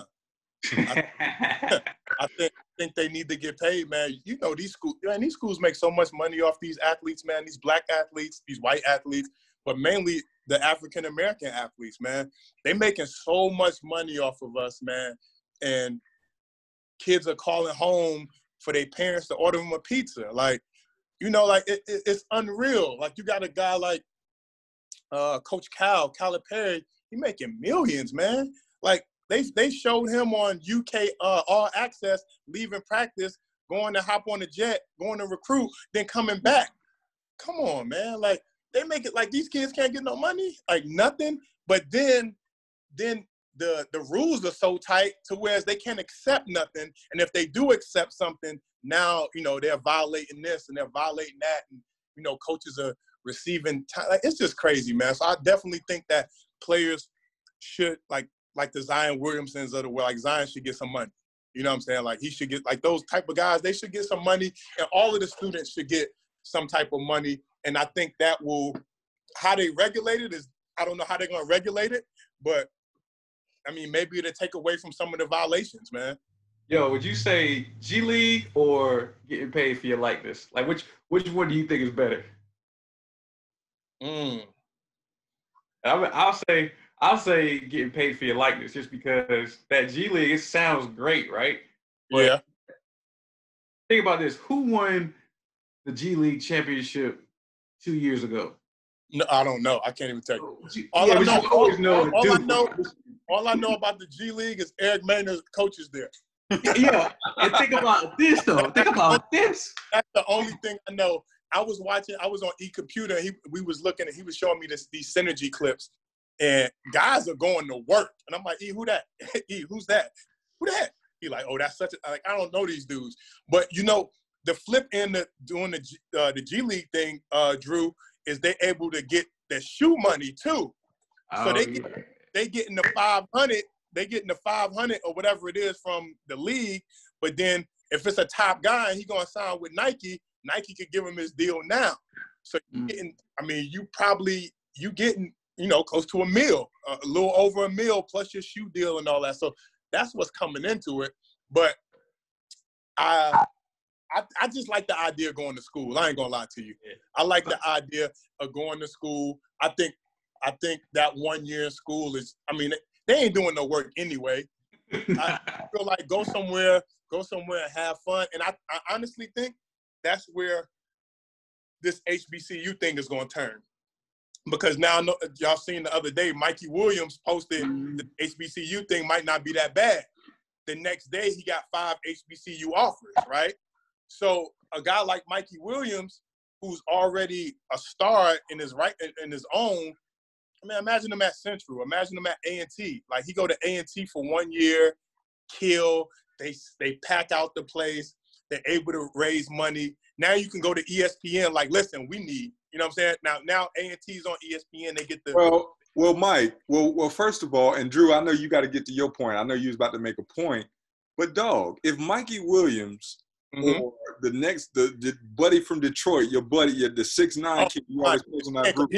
I, I think think they need to get paid, man. You know, these schools, man, these schools make so much money off these athletes, man. These black athletes, these white athletes, but mainly the African American athletes, man. They making so much money off of us, man. And kids are calling home for their parents to order them a pizza. Like, you know, like it, it, it's unreal. Like, you got a guy like uh, Coach Cal, Calipari, he making millions, man. Like, they they showed him on U K uh, All Access, leaving practice, going to hop on the jet, going to recruit, then coming back. Come on, man. Like, they make it like these kids can't get no money, like nothing. But then, then the the rules are so tight to where they can't accept nothing. And if they do accept something, now, you know, they're violating this and they're violating that. And, you know, coaches are receiving time. Like, it's just crazy, man. So I definitely think that players should, like, like the Zion Williamsons of the world, like Zion should get some money. You know what I'm saying? Like, he should get, like, those type of guys, they should get some money. And all of the students should get some type of money. And I think that will, how they regulate it is, I don't know how they're going to regulate it, but I mean, maybe it'll take away from some of the violations, man. Yo, would you say G League or getting paid for your likeness? Like, which which one do you think is better? Mm. I mean, I'll say I'll say getting paid for your likeness, just because that G League, it sounds great, right? But Yeah. think about this: who won the G League championship two years ago? No, I don't know. I can't even tell you. You- All yeah, I but know, you always all, know all, a all I dude. know, all I know about the G League is Eric Maynard's coaches there. Yeah, and think about this though. Think about this. That's the only thing I know. I was watching. I was on eComputer. He, we was looking. He was showing me this, these synergy clips, and guys are going to work. And I'm like, E, who that? E, who's that? Who that? He like, oh, that's such a, like, I don't know these dudes. But you know, the flip end of doing the G, uh, the G League thing, uh, Drew, is they able to get the shoe money too. So Oh, they yeah. get they getting the five hundred. They getting the five hundred or whatever it is from the league. But then if it's a top guy and he gonna sign with Nike, Nike could give him his deal now. So you Mm. getting, I mean, you probably you getting, you know, close to a mil, a little over a mil plus your shoe deal and all that. So that's what's coming into it. But I, I, I just like the idea of going to school. I ain't gonna lie to you. I like the idea of going to school. I think, I think that one year in school is, I mean, they ain't doing no work anyway. I feel like go somewhere, go somewhere and have fun. And I, I honestly think that's where this H B C U thing is going to turn. Because now, y'all seen the other day, Mikey Williams posted the H B C U thing might not be that bad. The next day, he got five H B C U offers, right? So a guy like Mikey Williams, who's already a star in his right in his own, I mean, imagine him at Central. Imagine him at A and T. Like, he go to A and T for one year, kill. They they pack out the place. They're able to raise money. Now you can go to E S P N. Like, listen, we need. You know what I'm saying? Now, now A and T's on E S P N. They get the. Well, well, Mike. Well, well. First of all, and Drew, I know you got to get to your point. I know you was about to make a point, but dog, if Mikey Williams mm-hmm. or the next the, the buddy from Detroit, your buddy, your, the six nine oh, kid you always post in that group.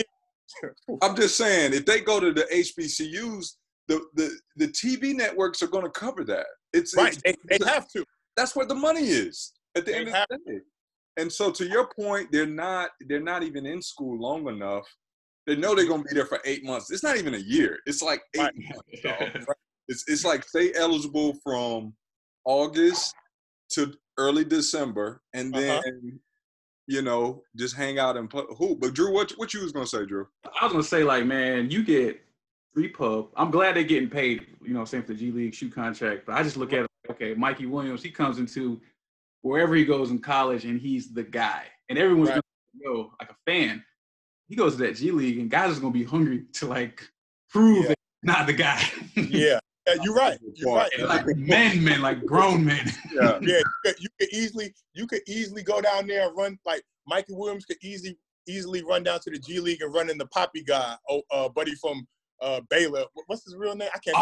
I'm just saying, if they go to the H B C Us, the the, the T V networks are going to cover that. It's right. It's, they, they it's, have to. That's where the money is at the they end of the day. And so, to your point, they're not they're not even in school long enough. They know they're going to be there for eight months. It's not even a year. It's like eight right. months. Dog. It's it's like stay eligible from August to early December, and then. Uh-huh. You know, just hang out and play hoop. But Drew, what what you was gonna say, Drew? I was gonna say, like, man, you get free pub. I'm glad they're getting paid. You know, same for the G League shoe contract. But I just look at it, okay, Mikey Williams, he comes into wherever he goes in college, and he's the guy, and everyone's right. gonna go like a fan. He goes to that G League, and guys are gonna be hungry to like prove yeah. that he's not the guy. yeah. Yeah, you're right. You're right. Like men, men, like grown men. Yeah, yeah. You could, you could easily, you could easily go down there and run. Like Mikey Williams could easily, easily run down to the G League and run in the Poppy guy, oh, uh, buddy from uh, Baylor. What's his real name? I can't.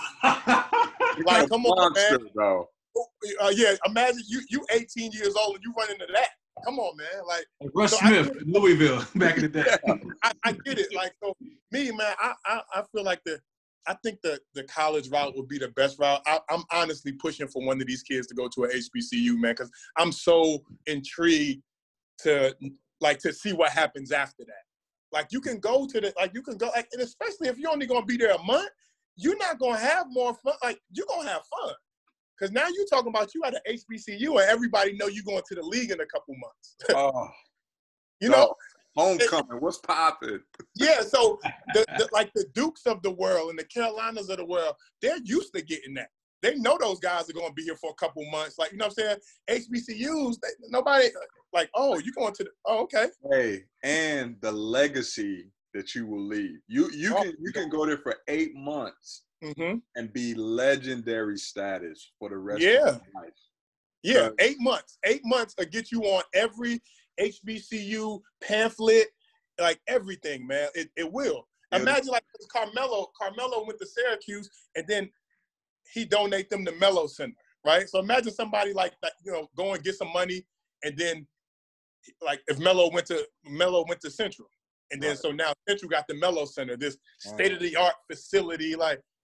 Oh, think like come on, monster, man. Bro. Uh, yeah, imagine you, you eighteen years old and you run into that. Come on, man. Like Russ so Smith, in Louisville, back in the day. Yeah, I, I get it. Like so, me, man. I, I, I feel like the. I think the, the college route would be the best route. I, I'm honestly pushing for one of these kids to go to an H B C U, man, because I'm so intrigued to like to see what happens after that. Like you can go to the like you can go like, and especially if you're only gonna be there a month, you're not gonna have more fun. Like you're gonna have fun because now you're talking about you at an H B C U and everybody know you going to the league in a couple months. Oh, you know. Homecoming, what's popping? Yeah, so the, the, like the Dukes of the world and the Carolinas of the world, they're used to getting that. They know those guys are going to be here for a couple months. Like, you know what I'm saying? H B C Us, they, nobody, like, oh, you going to the, oh, okay. Hey, and the legacy that you will leave. You you oh, can you can go there for eight months mm-hmm. and be legendary status for the rest yeah. of your life. Yeah, uh, eight months. Eight months will get you on every H B C U pamphlet, like everything, man. It it will. Yeah. Imagine like Carmelo. Carmelo went to Syracuse, and then he donate them to Melo Center, right? So imagine somebody like that, you know, go and get some money, and then like if Melo went to Melo went to Central, and then right. so now Central got the Melo Center, this state of the art facility. Like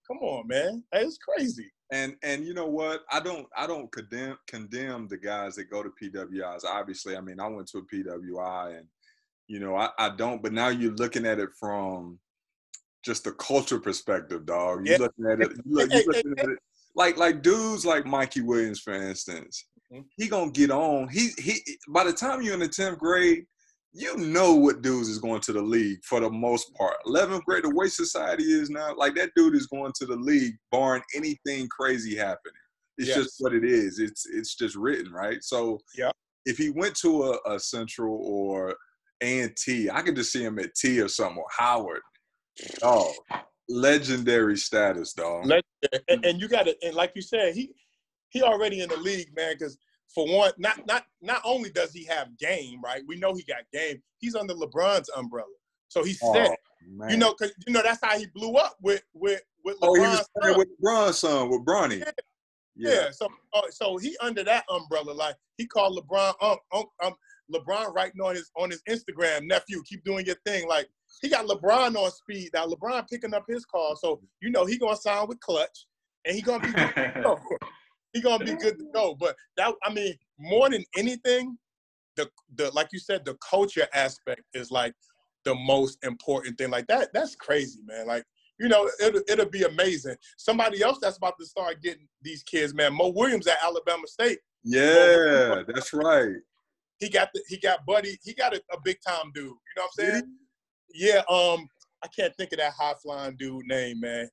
Come on, man. It's crazy. And and you know what? I don't I don't condemn condemn the guys that go to P W Is. Obviously, I mean, I went to a P W I, and you know, I, I don't. But now you're looking at it from just the culture perspective, dog. You Yeah. looking at it. You look, you looking at it like like dudes like Mikey Williams, for instance. Mm-hmm. He gonna get on. He he. By the time you're in the tenth grade, you know what dudes is going to the league for the most part. eleventh grade, the way society is now, like that dude is going to the league barring anything crazy happening. It's Yes. just what it is. It's it's just written, right? So yeah. if he went to a, a Central or A and T, I could just see him at T or something, or Howard. Oh, legendary status, dog. Legendary. And, and you got to, and like you said, he he already in the league, man, because for one, not not not only does he have game, right? We know he got game. He's under LeBron's umbrella, so he's set. Oh, you know, because you know that's how he blew up with with with LeBron's oh, he was playing son. with LeBron's son, with Bronny. Yeah. Yeah. yeah. So uh, so he under that umbrella, like he called LeBron um, um um LeBron writing on his on his Instagram, nephew, keep doing your thing. Like he got LeBron on speed. Now LeBron picking up his call, so you know he gonna sign with Clutch, and he gonna be good to go. He gonna be good to go. But that, I mean, more than anything, the the like you said, the culture aspect is like the most important thing. Like that, that's crazy, man. Like, you know, it'll it'll be amazing. Somebody else that's about to start getting these kids, man. Mo Williams at Alabama State. Yeah, that's right. He got the he got Buddy. He got a, a big time dude. You know what I'm saying? Yeah. Um, I can't think of that high flying dude name, man.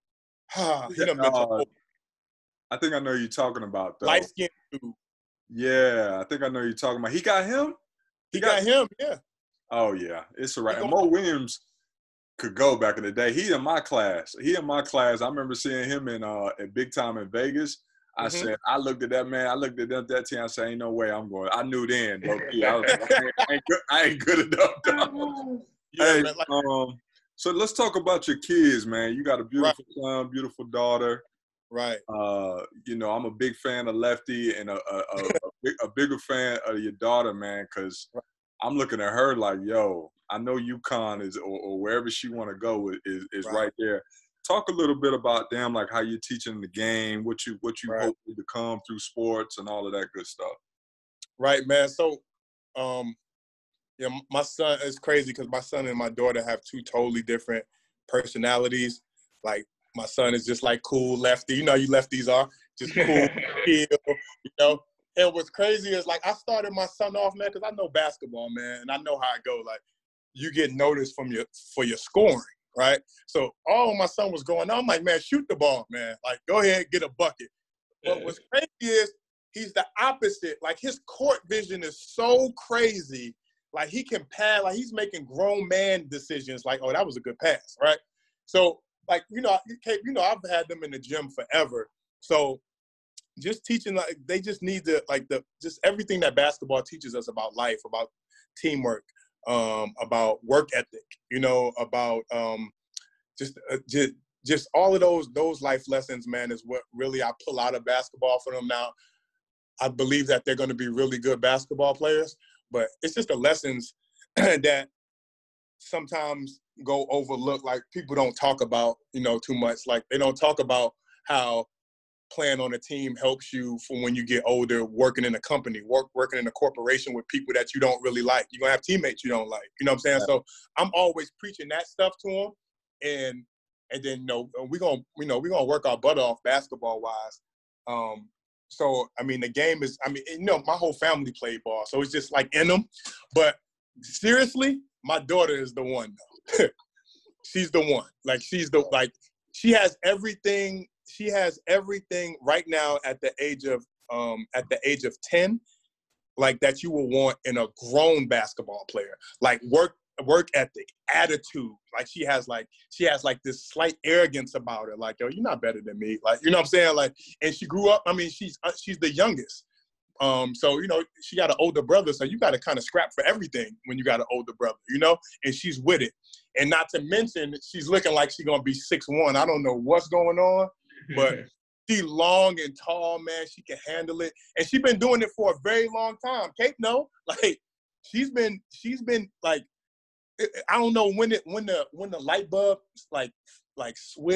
he done been uh, I think I know you're talking about though. Light skinned dude. Yeah, I think I know you're talking about. He got him. He, he got, got him. Yeah. Oh yeah, it's all right. And Mo Williams could go back in the day. He in my class. He in my class. I remember seeing him in uh at Big Time in Vegas. I mm-hmm. said, I looked at that man. I looked at that, that team. I said, ain't no way I'm going. I knew then. Low key, I, was like, I, ain't, I, ain't good, I ain't good enough. Dog. Yeah, hey, man, like, um, so let's talk about your kids, man. You got a beautiful right. son, beautiful daughter. Right. Uh, you know, I'm a big fan of Lefty and a a, a, a, big, a bigger fan of your daughter, man, because right. I'm looking at her like, yo, I know UConn is, or, or wherever she want to go is, is right. right there. Talk a little bit about them, like how you're teaching the game, what you what you right. hope to become through sports and all of that good stuff. Right, man. So, um, yeah, my son is crazy because my son and my daughter have two totally different personalities. Like my son is just like cool lefty, you know, you lefties are just cool, chill, you know. And what's crazy is like I started my son off, man, because I know basketball, man, and I know how it go. Like you get noticed from your for your scoring. Right? So all my son was going on, I'm like, man, shoot the ball, man. Like, go ahead, get a bucket. But yeah. what's crazy is he's the opposite. Like, his court vision is so crazy. Like, he can pass. Like, he's making grown man decisions. Like, oh, that was a good pass, right? So, like, you know, you know, I've had them in the gym forever. So just teaching, like, they just need to, like, the just everything that basketball teaches us about life, about teamwork, um, about work ethic, you know, about um, just, uh, just just all of those those life lessons, man, is what really I pull out of basketball for them now. I believe that they're going to be really good basketball players, but it's just the lessons that sometimes go overlooked. Like people don't talk about, you know, too much. Like they don't talk about how playing on a team helps you for when you get older, working in a company, work working in a corporation with people that you don't really like. You're going to have teammates you don't like. You know what I'm saying? Yeah. So I'm always preaching that stuff to them. And and then, you know, we're going to, you know, we're going to work our butt off basketball-wise. Um, so, I mean, the game is, I mean, you know, my whole family played ball. So it's just like in them. But seriously, my daughter is the one, though. She's the one. Like, she's the, like, she has everything. She has everything right now at the age of um, at the age of ten, like that you will want in a grown basketball player. Like work work ethic, attitude. Like she has like she has like this slight arrogance about her. Like, yo, you're not better than me. Like, you know what I'm saying? Like, and she grew up. I mean, she's uh, she's the youngest. Um, so you know, she got an older brother. So you got to kind of scrap for everything when you got an older brother. You know, and she's with it. And not to mention, she's looking like she's gonna be six one. I don't know what's going on. But she long and tall, man. She can handle it, and she's been doing it for a very long time. Kate, no, like she's been, she's been like, I don't know when it, when the, when the light bulb like, like switched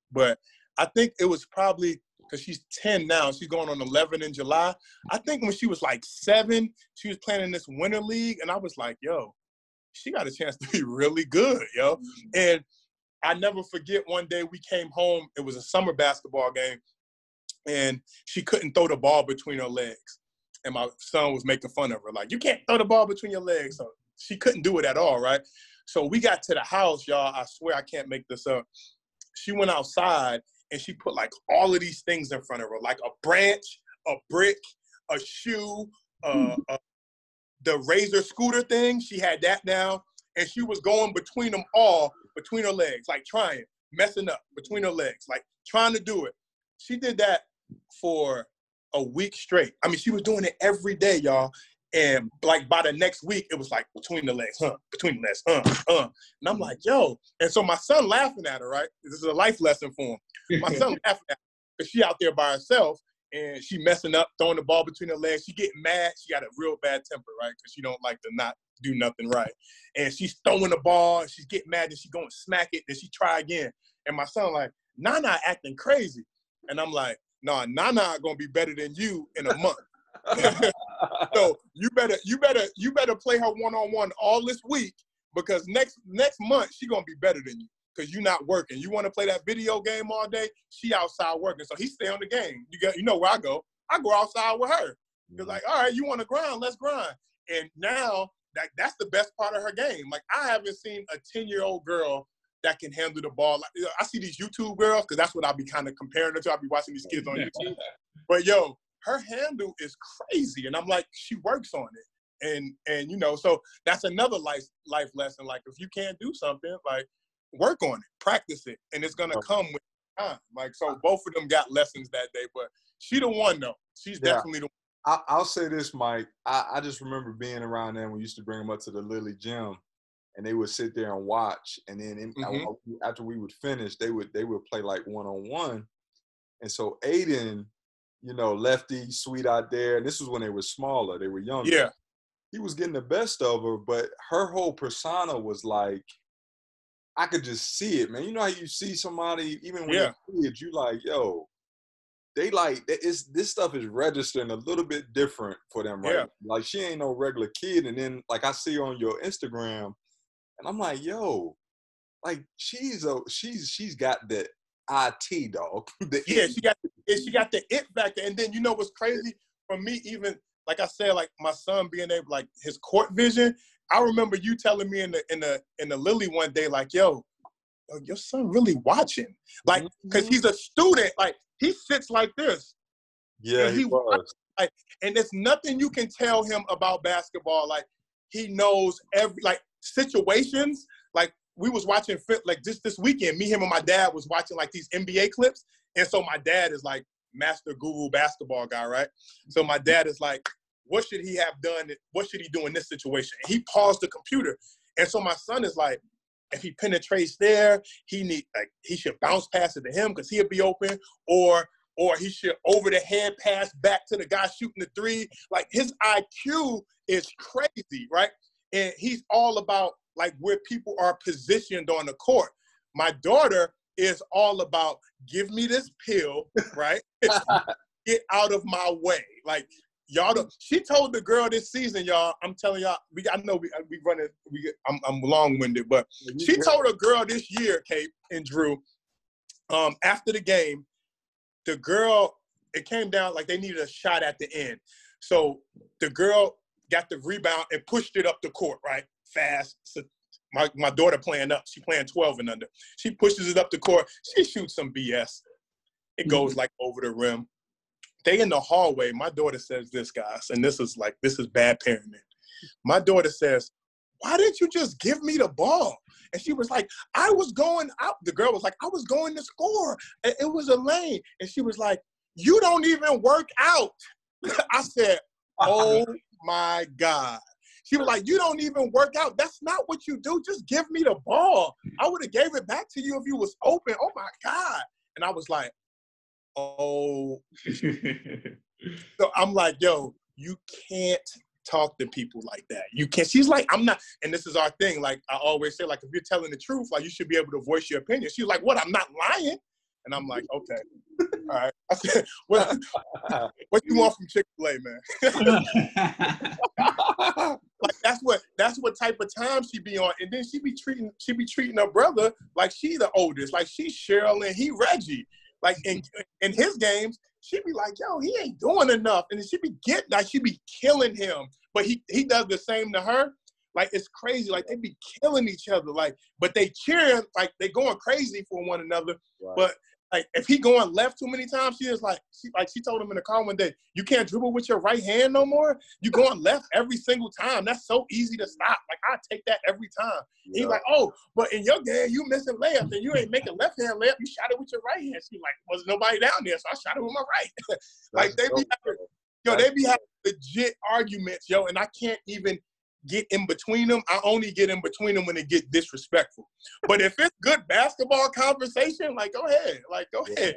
But I think it was probably because she's ten now. She's going on eleven in July. I think when she was like seven, she was playing in this winter league, and I was like, yo, she got a chance to be really good, yo. And I never forget one day we came home. It was a summer basketball game, and she couldn't throw the ball between her legs. And my son was making fun of her, like, you can't throw the ball between your legs. So she couldn't do it at all, right? So we got to the house, y'all. I swear I can't make this up. She went outside, and she put, like, all of these things in front of her, like a branch, a brick, a shoe, uh, uh, the Razor scooter thing. She had that down, and she was going between them all, between her legs, like trying, messing up between her legs, like trying to do it. She did that for a week straight. I mean, she was doing it every day, y'all. And like by the next week, it was like between the legs, huh, between the legs, uh, uh. And I'm like, yo. And so my son laughing at her, right? This is a life lesson for him. My son laughing at her because she out there by herself and she messing up, throwing the ball between her legs. She getting mad. She got a real bad temper, right? Because she don't like to not do nothing right. And she's throwing the ball, and she's getting mad, and she going to smack it, and she try again. And my son like, Nana acting crazy. And I'm like, no, nah, Nana gonna be better than you in a month. So you better, you better, you better play her one-on-one all this week, because next next month she gonna be better than you because you're not working. You want to play that video game all day? She outside working, so he stay on the game. You got, you know where I go? I go outside with her. It's like, all right, you want to grind? Let's grind. And now that that's the best part of her game. Like, I haven't seen a ten-year-old girl that can handle the ball. Like, I see these YouTube girls because that's what I'll be kind of comparing her to. I'll be watching these kids on YouTube. But yo, her handle is crazy, and I'm like, she works on it. And and you know, so that's another life life lesson. Like, if you can't do something, like, work on it, practice it, and it's gonna come with time. Like, so both of them got lessons that day, but she the one though. She's yeah. definitely the one. I, I'll say this, Mike. I, I just remember being around there when we used to bring them up to the Lily Gym, and they would sit there and watch. And then in, mm-hmm. after we would finish, they would they would play like one on one. And so Aiden, you know, lefty, sweet out there. And this was when they were smaller. They were younger. Yeah. He was getting the best of her, but her whole persona was like, I could just see it, man. You know how you see somebody, even when yeah. you're kids, you like, yo, they like, it's, this stuff is registering a little bit different for them, right? Yeah. Like, she ain't no regular kid. And then, like, I see her on your Instagram, and I'm like, yo, like, she's a, she's, she's got the I T, dog. The yeah, it. she got, she got the it factor. And then, you know what's crazy? For me, even, like I said, like, my son being able, like, his court vision, I remember you telling me in the, in the, in the Lily one day, like, yo, your son really watching. Like, because he's a student, like, he sits like this. Yeah, he, he was. Like, and there's nothing you can tell him about basketball. Like, he knows every, like, situations. Like, we was watching, like, just this weekend, me, him, and my dad was watching, like, these N B A clips. And so my dad is, like, master guru basketball guy, right? So my dad is like, what should he have done? What should he do in this situation? And he paused the computer. And so my son is like, if he penetrates there, he need like he should bounce pass it to him because he'll be open, or or he should over the head pass back to the guy shooting the three. Like, his I Q is crazy, right? And he's all about like where people are positioned on the court. My daughter is all about give me this pill, right? Get out of my way. Like, y'all don't, she told the girl this season, y'all, I'm telling y'all, we I know we we running, we I'm I'm long-winded, but she told a girl this year, Kate and Drew, um, after the game, the girl, it came down like they needed a shot at the end. So the girl got the rebound and pushed it up the court, right? Fast. So my, my daughter playing up, she playing twelve and under. She pushes it up the court. She shoots some B S. It goes like over the rim. They in the hallway. My daughter says this, guys, and this is like, this is bad parenting. My daughter says, why didn't you just give me the ball? And she was like, I was going out. The girl was like, I was going to score. And it was a lane. And she was like, you don't even work out. I said, oh my God. She was like, you don't even work out. That's not what you do. Just give me the ball. I would have gave it back to you if you was open. Oh my God. And I was like, oh. So I'm like, yo, you can't talk to people like that. You can't. She's like, I'm not, and this is our thing. Like, I always say, like, if you're telling the truth, like, you should be able to voice your opinion. She's like, what? I'm not lying. And I'm like, okay, all right. I said, what, what you want from Chick-fil-A, man? Like that's what that's what type of time she be on, and then she be treating she be treating her brother like she the oldest, like she's Cheryl and he Reggie. Like in in his games, she be like, yo, he ain't doing enough, and then she be getting like she be killing him, but he he does the same to her. Like it's crazy, like they be killing each other, like but they cheering, like they going crazy for one another, right. But. Like if he going left too many times, she is like, she, like she told him in the car one day, you can't dribble with your right hand no more. You going left every single time. That's so easy to stop. Like I take that every time. Yeah. He's like, oh, but in your game, you missing layups and you ain't making left hand layup. You shot it with your right hand. She like, wasn't nobody down there, so I shot it with my right. Like they be having, yo, they be having legit arguments, yo, and I can't even get in between them. I only get in between them when it get disrespectful. But if it's good basketball conversation, like go ahead, like go ahead.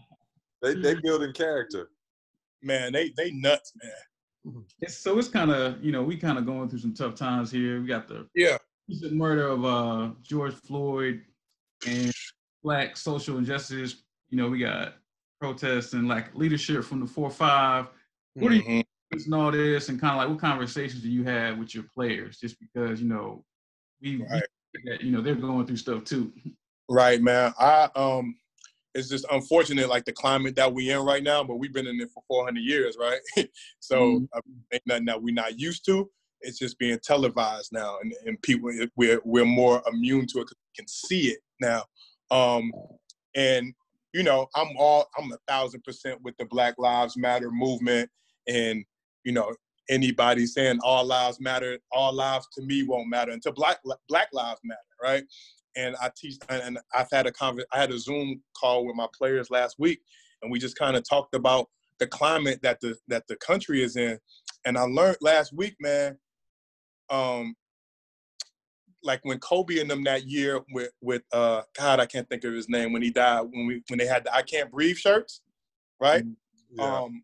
They they building character, man. They they nuts, man. It's, so it's kind of you know we kind of going through some tough times here. We got the yeah recent murder of uh, George Floyd and Black social injustice. You know we got protests and like leadership from the four five. What mm-hmm. are you? And all this, and kind of like what conversations do you have with your players? Just because you know we, right. we you know they're going through stuff too. Right, man. I um, it's just unfortunate like the climate that we in right now, but we've been in it for four hundred years, right? So mm-hmm. uh, ain't nothing that we're not used to. It's just being televised now, and, and people we're we're more immune to it because we can see it now. Um, and you know, I'm all I'm a thousand percent with the Black Lives Matter movement, and you know, anybody saying all lives matter, all lives to me won't matter until Black Black Lives Matter, right? And I teach, and I've had a conver- I had a Zoom call with my players last week, and we just kind of talked about the climate that the that the country is in. And I learned last week, man, um, like when Kobe and them that year with with uh God, I can't think of his name when he died when we when they had the I Can't Breathe shirts, right? Yeah. Um,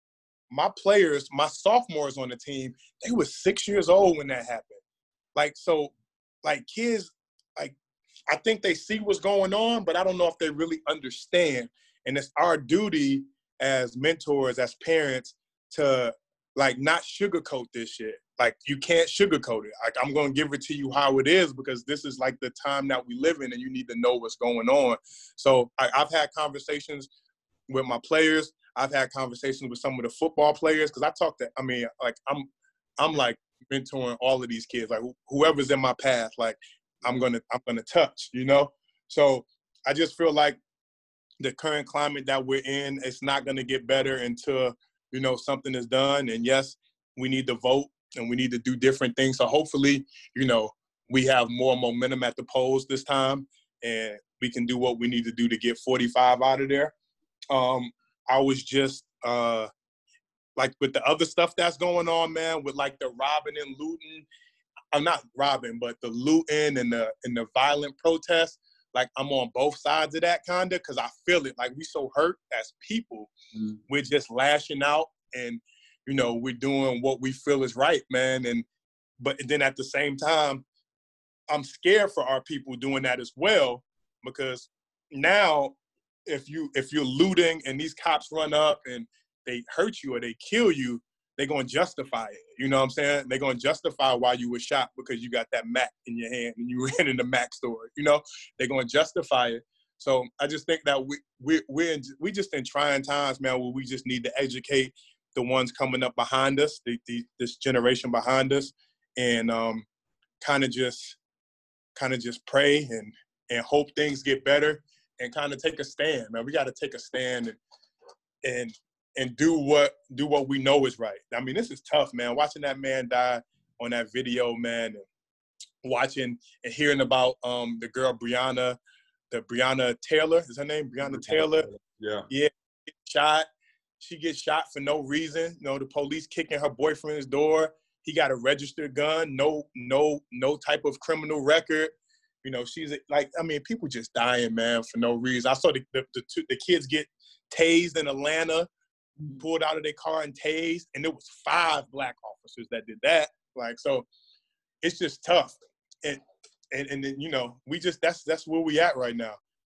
my players, my sophomores on the team, they were six years old when that happened. Like, so, like, kids, like, I think they see what's going on, but I don't know if they really understand. And it's our duty as mentors, as parents, to, like, not sugarcoat this shit. Like, you can't sugarcoat it. Like, I'm going to give it to you how it is because this is, like, the time that we live in, and you need to know what's going on. So I, I've had conversations with my players. I've had conversations with some of the football players because I talk to, I mean, like I'm, I'm like mentoring all of these kids, like wh- whoever's in my path, like I'm gonna, I'm gonna touch, you know. So I just feel like the current climate that we're in, it's not gonna get better until you know something is done. And yes, we need to vote and we need to do different things. So hopefully, you know, we have more momentum at the polls this time, and we can do what we need to do to get forty-five out of there. Um, I was just, uh, like, with the other stuff that's going on, man, with, like, the robbing and looting. I'm not robbing, but the looting and the and the violent protests, like, I'm on both sides of that kind of because I feel it. Like, we so hurt as people. Mm-hmm. We're just lashing out and, you know, we're doing what we feel is right, man. And but then at the same time, I'm scared for our people doing that as well because now – If you if you're looting and these cops run up and they hurt you or they kill you, they're gonna justify it. You know what I'm saying? They're gonna justify why you were shot because you got that Mac in your hand and you ran in the Mac store. You know, they're gonna justify it. So I just think that we we we're in, we just in trying times, man, where we just need to educate the ones coming up behind us, the, the this generation behind us, and um, kind of just kind of just pray and and hope things get better. And kind of take a stand, man. We got to take a stand and and and do what do what we know is right. I mean, this is tough, man. Watching that man die on that video, man, and watching and hearing about um the girl Breonna, the Breonna Taylor is her name, Breonna Taylor. Yeah, yeah, shot. She gets shot for no reason. You know, the police kicking her boyfriend's door. He got a registered gun. No, no, no type of criminal record. You know, she's like, I mean, people just dying, man, for no reason. I saw the the, the, two, the kids get tased in Atlanta, pulled out of their car and tased, and there was five black officers that did that. Like, so it's just tough. And and and then, you know, we just that's that's where we at right now.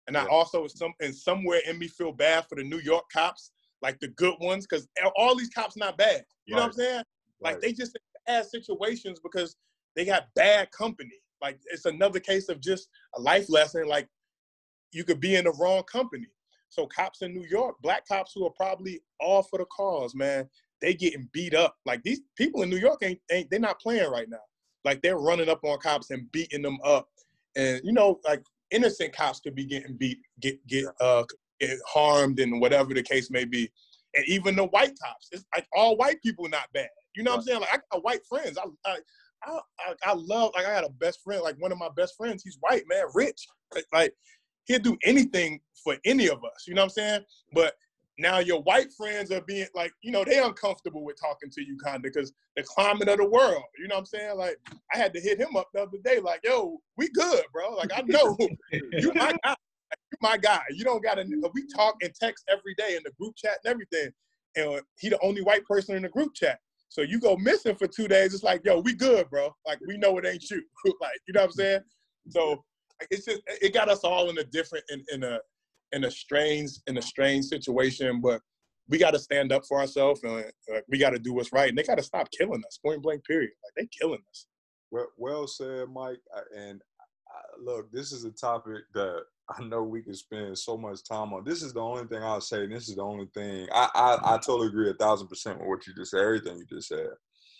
And I also, some and somewhere in me feel bad for the New York cops, like the good ones, because all these cops not bad. You right. know what I'm saying? Like right. they just in bad situations because they got bad company. Like it's another case of just a life lesson. Like you could be in the wrong company. So cops in New York, black cops who are probably all for the cause, man, they getting beat up. Like these people in New York ain't, ain't they're not playing right now. Like they're running up on cops and beating them up. And you know, like innocent cops could be getting beat, get get uh get harmed and whatever the case may be. And even the white cops, it's like all white people not bad. You know what I'm saying? Like I got white friends. I I I, I love like I got a best friend, like one of my best friends, he's white, man, rich. Like he'll do anything for any of us, you know what I'm saying? But now your white friends are being like, you know, they uncomfortable with talking to you kind of because the climate of the world, you know what I'm saying? Like I had to hit him up the other day, like, yo, we good, bro. Like I know you my guy. You my guy. You don't gotta, we talk and text every day in the group chat and everything. And he the only white person in the group chat. So you go missing for two days, it's like, yo, we good, bro. Like we know it ain't you. Like, you know what I'm saying? So it's just, it got us all in a different, in, in a, in a strange, in a strange situation, but we got to stand up for ourselves and uh, we got to do what's right. And they got to stop killing us, point blank period. Like they killing us. Well, well said, Mike. And I, look, this is a topic that I know we can spend so much time on. This is the only thing I'll say. And this is the only thing I, I, I totally agree a thousand percent with what you just said, everything you just said.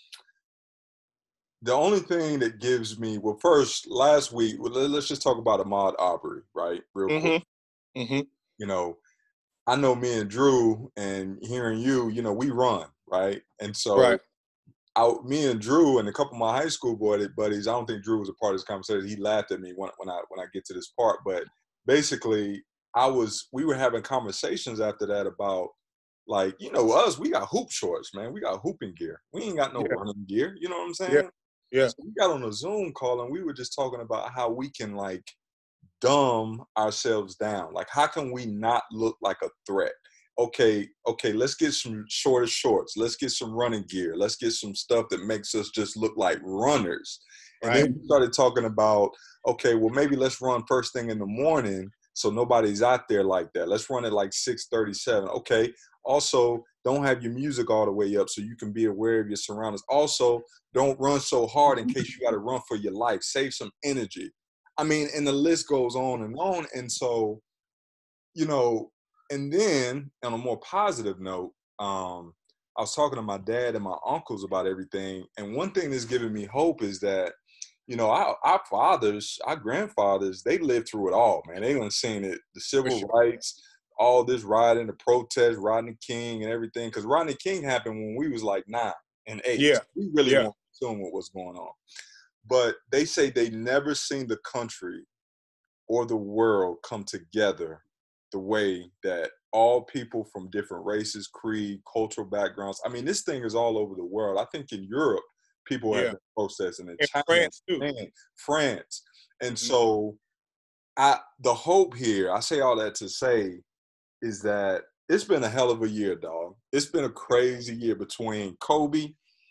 The only thing that gives me, well, first, last week, well, let's just talk about Ahmaud Arbery, right? Real mm-hmm. quick. Mm-hmm. You know, I know me and Drew and hearing you, you know, we run, right? And so right. I, me and Drew and a couple of my high school boy buddies, I don't think Drew was a part of this conversation. He laughed at me when, when I when I get to this part. But basically, I was, we were having conversations after that about, like, you know, us, we got hoop shorts, man. We got hooping gear. We ain't got no yeah. running gear. You know what I'm saying? Yeah. Yeah. So we got on a Zoom call and we were just talking about how we can, like, dumb ourselves down. Like, how can we not look like a threat? Okay, okay, let's get some shorter shorts. Let's get some running gear. Let's get some stuff that makes us just look like runners. And right. then we started talking about, okay, well, maybe let's run first thing in the morning so nobody's out there like that. Let's run at like six thirty-seven. Okay, also, don't have your music all the way up so you can be aware of your surroundings. Also, don't run so hard in case you got to run for your life. Save some energy. I mean, and the list goes on and on. And so, you know, and then on a more positive note, um, I was talking to my dad and my uncles about everything. And one thing that's giving me hope is that, you know, our, our fathers, our grandfathers, they lived through it all, man. They done seen it, the civil sure. rights, all this rioting, the protest, Rodney King and everything. Because Rodney King happened when we was like nine and eight. Yeah. So we really yeah. weren't assuming what was going on. But they say they never seen the country or the world come together the way that all people from different races, creed, cultural backgrounds. I mean, this thing is all over the world. I think in Europe, people yeah. have been protesting in China, France, too. and France. And mm-hmm. so I, the hope here, I say all that to say, is that it's been a hell of a year, dog. It's been a crazy year between Kobe,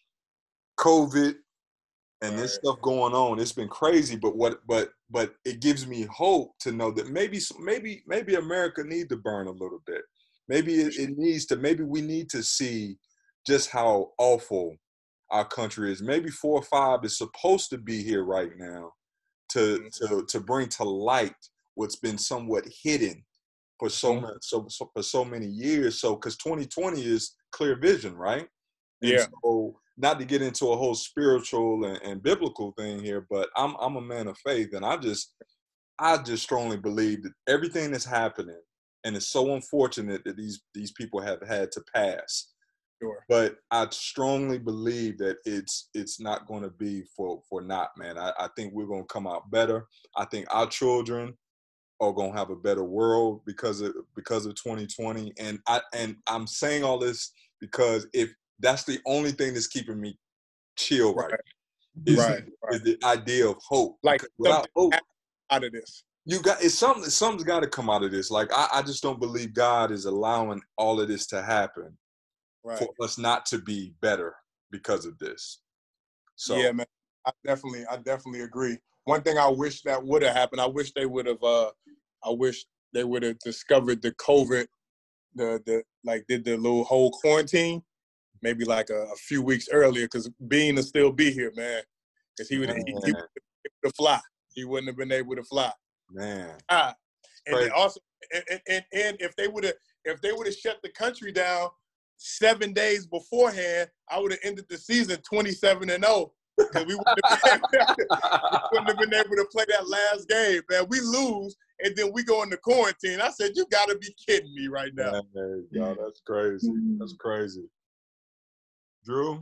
COVID, and this stuff going on. It's been crazy, but what? But but it gives me hope to know that maybe maybe maybe America needs to burn a little bit. Maybe it, it needs to. Maybe we need to see just how awful our country is. Maybe four or five is supposed to be here right now to to to bring to light what's been somewhat hidden for so mm-hmm. many so, so for so many years. So because twenty twenty is clear vision, right? And yeah. So, not to get into a whole spiritual and, and biblical thing here, but I'm I'm a man of faith, and I just I just strongly believe that everything that's happening, and it's so unfortunate that these these people have had to pass. Sure. But I strongly believe that it's it's not going to be for for naught, man. I, I think we're going to come out better. I think our children are going to have a better world because of because of twenty twenty. And I and I'm saying all this because if that's the only thing that's keeping me chill right, right. Is, right, right. is the idea of hope. Like without hope, out of this, you got it's something. Something's got to come out of this. Like I, I just don't believe God is allowing all of this to happen right. for us not to be better because of this. So yeah, man, I definitely, I definitely agree. One thing I wish that would have happened. I wish they would have. Uh, I wish they would have discovered the COVID, the the like did the little whole quarantine, maybe like a, a few weeks earlier, because Bean will still be here, man. Because he would he, he wouldn't have been able to fly. He wouldn't have been able to fly. Man. Ah, and then also, and, and, and if they would have if they would have shut the country down seven days beforehand, I would have ended the season twenty-seven and oh. Because we wouldn't have, been able, we wouldn't have been able to play that last game, man. We lose, and then we go into quarantine. I said, you got to be kidding me right now. Man, y'all, that's crazy. That's crazy. Drew?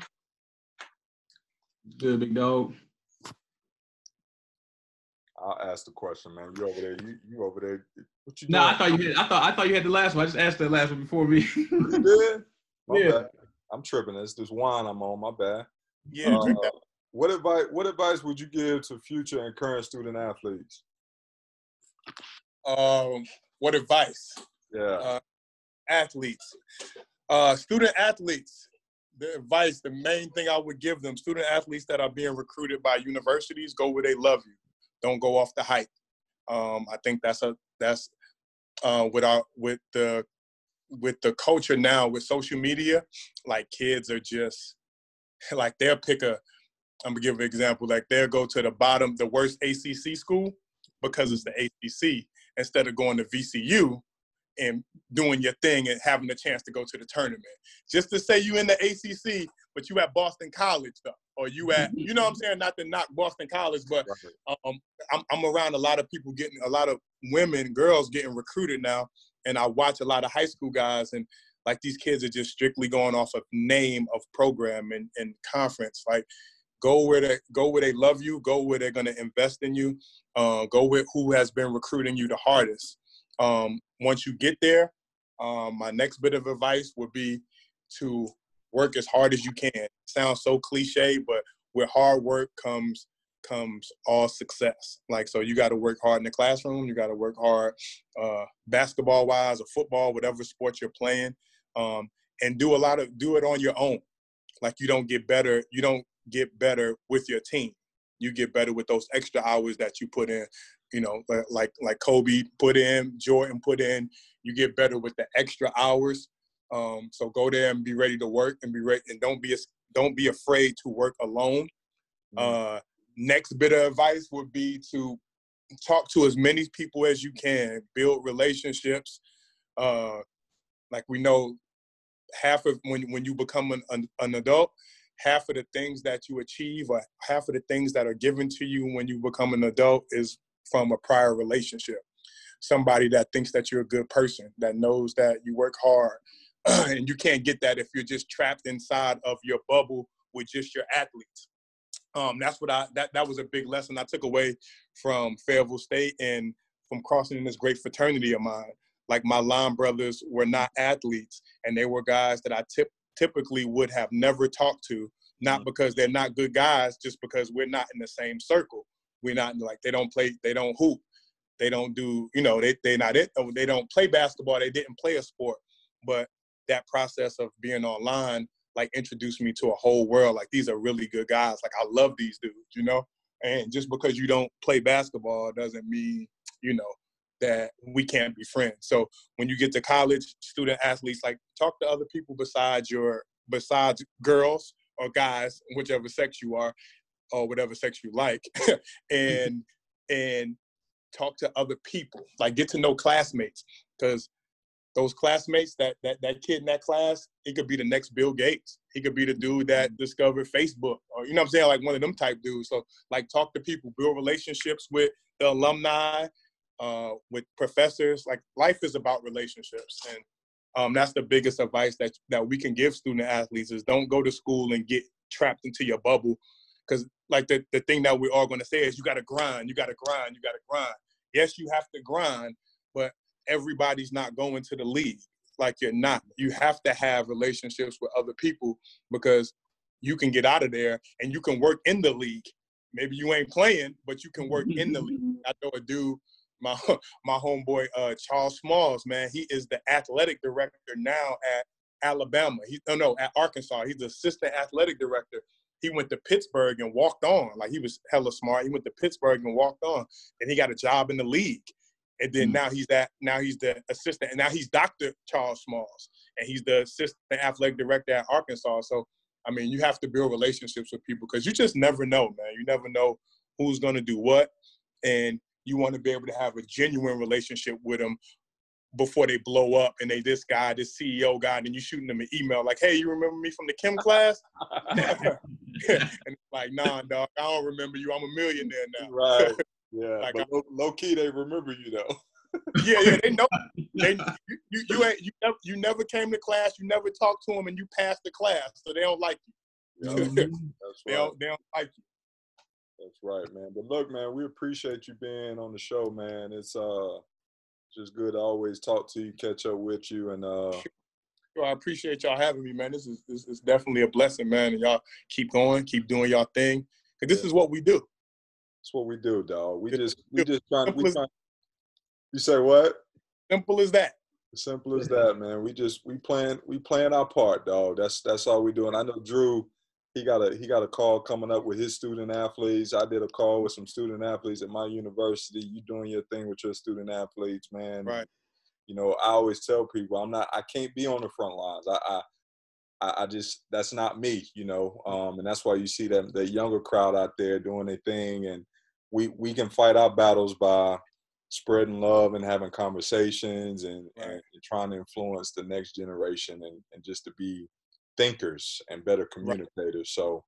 Good, big dog. I'll ask the question, man. You over there? You, you over there? What you No, doing? I thought you had. I thought I thought you had the last one. I just asked that last one before me. You did? My Yeah. bad. I'm tripping. It's this wine I'm on. My bad. Yeah, Uh, drink that. What advice? What advice would you give to future and current student athletes? Um, what advice? Yeah. Uh, athletes, uh, student athletes. The advice, the main thing I would give them, student athletes that are being recruited by universities, go where they love you. Don't go off the hype. Um, I think that's a that's uh, with our with the with the culture now with social media. Like kids are just like they'll pick a. I'm gonna give an example. Like they'll go to the bottom, the worst A C C school because it's the A C C instead of going to V C U and doing your thing and having a chance to go to the tournament. Just to say you in the A C C, but you at Boston College though, or you at, you know what I'm saying? Not to knock Boston College, but um, I'm, I'm around a lot of people getting, a lot of women, girls getting recruited now, and I watch a lot of high school guys, and like these kids are just strictly going off of name of program and, and conference. Like, Go where they go where they love you. Go where they're going to invest in you. Uh, go with who has been recruiting you the hardest. Um, once you get there, um, my next bit of advice would be to work as hard as you can. It sounds so cliche, but with hard work comes comes all success. Like, so you got to work hard in the classroom. You got to work hard uh, basketball wise or football, whatever sport you're playing, um, and do a lot of do it on your own. Like you don't get better. You don't get better with your team. You get better with those extra hours that you put in, you know, like like Kobe put in, Jordan put in. You get better with the extra hours. Um, so go there and be ready to work and be ready, and don't be don't be afraid to work alone. Mm-hmm. Uh, next bit of advice would be to talk to as many people as you can, build relationships. Uh, like we know, half of when when you become an, an, an adult, half of the things that you achieve or half of the things that are given to you when you become an adult is from a prior relationship. Somebody that thinks that you're a good person, that knows that you work hard. And you can't get that if you're just trapped inside of your bubble with just your athletes. Um, that's what I, that, that was a big lesson I took away from Fayetteville State and from crossing in this great fraternity of mine. Like my line brothers were not athletes, and they were guys that I tipped typically would have never talked to, not because they're not good guys, just because we're not in the same circle. We're not like, they don't play, they don't hoop, they don't do, you know, they they not it, they don't play basketball, they didn't play a sport. But that process of being online, like introduced me to a whole world. Like these are really good guys. Like I love these dudes, you know? And just because you don't play basketball doesn't mean, you know, that we can't be friends. So when you get to college, student athletes, like talk to other people besides your, besides girls or guys, whichever sex you are, or whatever sex you like, and and talk to other people. Like get to know classmates, because those classmates, that that that kid in that class, he could be the next Bill Gates. He could be the dude that discovered Facebook, or you know what I'm saying, like one of them type dudes. So like talk to people, build relationships with the alumni. Uh, with professors. Like life is about relationships, and um, that's the biggest advice that that we can give student athletes is don't go to school and get trapped into your bubble, because like the, the thing that we're all going to say is you got to grind, you got to grind, you got to grind. Yes, you have to grind, but everybody's not going to the league. Like you're not. You have to have relationships with other people, because you can get out of there and you can work in the league. Maybe you ain't playing, but you can work in the league. I know a dude, my my homeboy uh, Charles Smalls, man, he is the athletic director now at Alabama. He no no at Arkansas. He's the assistant athletic director. He went to Pittsburgh and walked on. Like he was hella smart. He went to Pittsburgh and walked on, and he got a job in the league. And then now he's that. Now he's the assistant, and now he's Doctor Charles Smalls, and he's the assistant athletic director at Arkansas. So, I mean, you have to build relationships with people because you just never know, man. You never know who's going to do what, and you want to be able to have a genuine relationship with them before they blow up and they this guy, this C E O guy, and then you shooting them an email like, hey, you remember me from the chem class? And it's like, nah, dog, I don't remember you. I'm a millionaire now. Right. Yeah. Like, but low, low key, they remember you though. yeah, yeah, they know. They you you you, ain't, you, never, you never came to class. You never talked to them, and you passed the class, so they don't like you. Yeah, that's they right. don't they don't like you. That's right, man. But look, man, we appreciate you being on the show, man. It's uh just good to always talk to you, catch up with you, and uh. Well, I appreciate y'all having me, man. This is this is definitely a blessing, man. And y'all keep going, keep doing y'all thing, because this is what we do. That's what we do, dog. We just we Simple just trying. We as- trying you say what? Simple as that. Simple as that, man. We just we playing we playing our part, dog. That's that's all we doing. I know Drew, he got a he got a call coming up with his student athletes. I did a call with some student athletes at my university. You doing your thing with your student athletes, man. Right. You know, I always tell people I'm not I can't be on the front lines. I I I just that's not me, you know. Um, and that's why you see that the younger crowd out there doing their thing, and we we can fight our battles by spreading love and having conversations and, Right. and, and trying to influence the next generation and, and just to be thinkers and better communicators. Right. So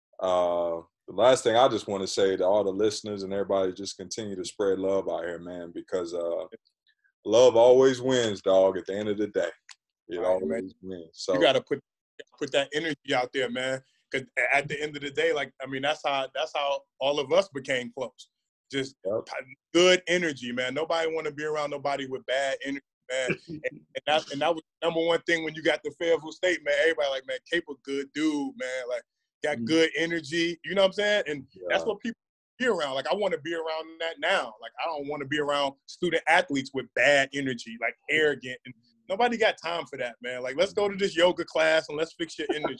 uh, the last thing I just want to say to all the listeners and everybody, just continue to spread love out here, man, because uh, love always wins, dog, at the end of the day. It right, always man. wins. So you got to put put that energy out there, man, because at the end of the day, like, I mean, that's how that's how all of us became close. Just yep. good energy, man. Nobody want to be around nobody with bad energy, man. and, and, that, and that was the number one thing when you got to Fayetteville State, man. Everybody like, man, Cape a good dude, man. Like, got mm. good energy. You know what I'm saying? And yeah. that's what people be around. Like, I want to be around that now. Like, I don't want to be around student athletes with bad energy, like arrogant. And nobody got time for that, man. Like, let's go to this yoga class and let's fix your energy.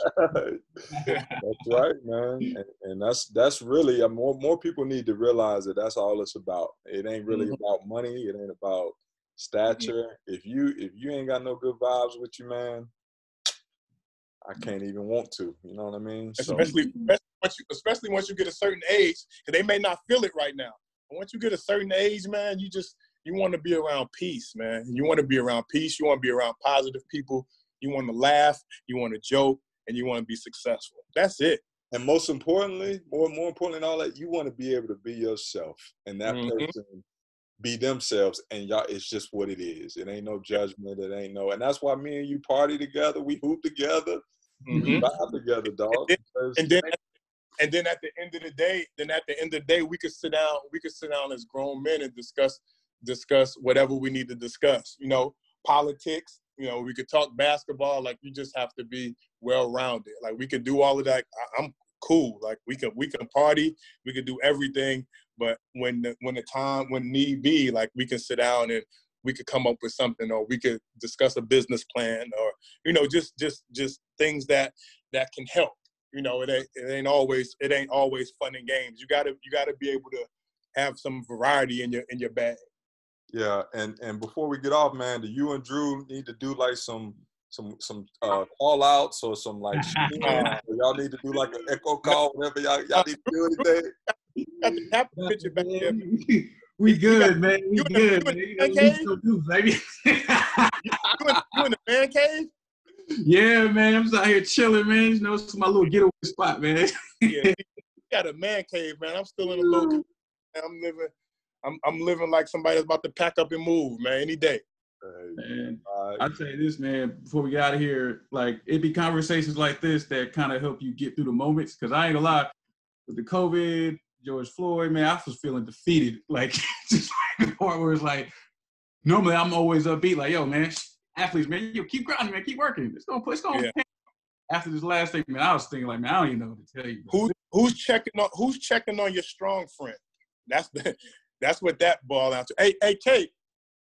That's right, man. And, and that's that's really, uh, more more people need to realize that that's all it's about. It ain't really mm-hmm. about money. It ain't about stature. Mm-hmm. If you if you ain't got no good vibes with you, man, I can't even want to. You know what I mean? Especially, so. especially, once you, especially once you get a certain age, because they may not feel it right now. But once you get a certain age, man, you just you want to be around peace, man. You want to be around peace. You want to be around positive people. You want to laugh. You want to joke, and you want to be successful. That's it. And most importantly, more more importantly than all that, you want to be able to be yourself, and that mm-hmm. person be themselves. And y'all, it's just what it is. It ain't no judgment. It ain't no. And that's why me and you party together. We hoop together. Mm-hmm. We vibe together, dog. And then, and then, and then at the end of the day, then at the end of the day, we could sit down. We could sit down as grown men and discuss. discuss whatever we need to discuss, you know, politics, you know, we could talk basketball. Like, you just have to be well-rounded. Like, we could do all of that. I, I'm cool. Like, we can, we can party, we could do everything. But when the, when the time, when need be, like, we can sit down and we could come up with something, or we could discuss a business plan, or, you know, just, just, just things that, that can help. You know, it ain't, it ain't always, it ain't always fun and games. You gotta, you gotta be able to have some variety in your, in your bag. Yeah, and and before we get off, man, do you and Drew need to do like some some some uh, call outs or some like uh, y'all need to do like an echo call, whatever y'all y'all need to do anything? Got the happy picture back there. We good, man. We you good, in, man. You in the man cave? Do, baby. you, you, in, you in the man cave? Yeah, man. I'm just out here chilling, man. You know, it's my little getaway spot, man. Yeah, you got a man cave, man. I'm still in a little. I'm living. I'm I'm living like somebody that's about to pack up and move, man, any day. Man, I'll tell you this, man, before we get out of here, like, it be conversations like this that kind of help you get through the moments. Because I ain't gonna lie, with the COVID, George Floyd, man, I was feeling defeated. Like, just like the part where it's like, normally I'm always upbeat, like, yo, man, athletes, man, yo, keep grinding, man, keep working. It's gonna, it's gonna yeah. After this last thing, man, I was thinking, like, man, I don't even know what to tell you. Who, who's checking on Who's checking on your strong friend? That's the That's what that boiled down to. Hey, hey, Kate.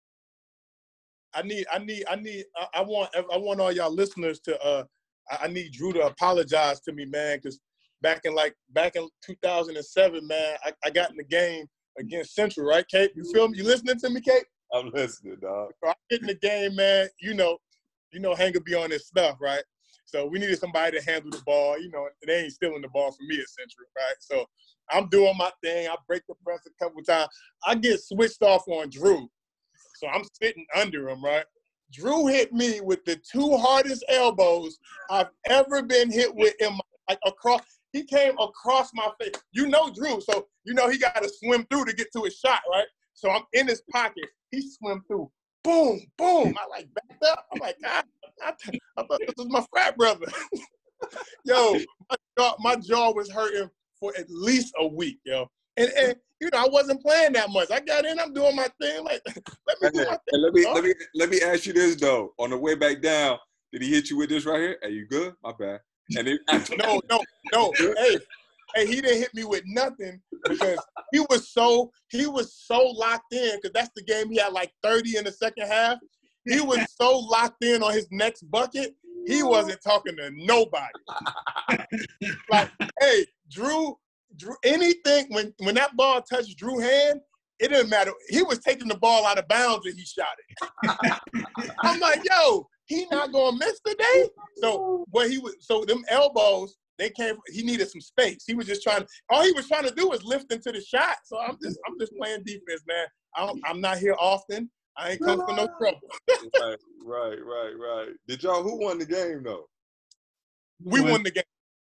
I need, I need, I need, I, I want, I want all y'all listeners to. Uh, I need Drew to apologize to me, man, because back in like back in two thousand seven, man, I, I got in the game against Central, right, Kate? You feel me? You listening to me, Kate? I'm listening, dog. So I get in the game, man. You know, you know, Hanger be on this stuff, right? So we needed somebody to handle the ball. You know, they ain't stealing the ball from me at Central, right? So I'm doing my thing. I break the press a couple times. I get switched off on Drew. So I'm sitting under him, right? Drew hit me with the two hardest elbows I've ever been hit with in my, like across. He came across my face. You know Drew, so you know he got to swim through to get to his shot, right? So I'm in his pocket. He swim through. Boom, boom. I like backed up. I'm like, God, I, I thought this was my frat brother. Yo, my jaw, my jaw was hurting for at least a week, yo. And, and you know, I wasn't playing that much. I got in, I'm doing my thing. Like, let me do my thing. And let me let me let me ask you this though. On the way back down, did he hit you with this right here? Are you good? My bad. And then no, no, no. Hey, hey, he didn't hit me with nothing because he was so he was so locked in because that's the game. He had like thirty in the second half. He was so locked in on his next bucket. He wasn't talking to nobody. Like, hey, Drew, Drew, anything when when that ball touched Drew's hand, it didn't matter. He was taking the ball out of bounds and he shot it. I'm like, yo, he not gonna miss today. So what he was, so them elbows, they came. He needed some space. He was just trying. All he was trying to do was lift into the shot. So I'm just, I'm just playing defense, man. I don't, I'm not here often. I ain't come for no trouble. right, right, right, right. Did y'all? Who won the game though? We won the game.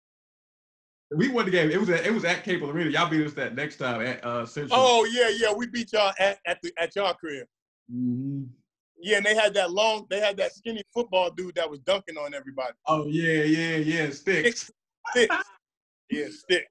We won the game. It was at, it was at Capel Arena. Y'all beat us that next time at uh, Central. Oh yeah, yeah. We beat y'all at at the at y'all crib. Mm-hmm. Yeah, and they had that long. They had that skinny football dude that was dunking on everybody. Oh yeah, yeah, yeah. Sticks. Sticks. Yeah, Sticks.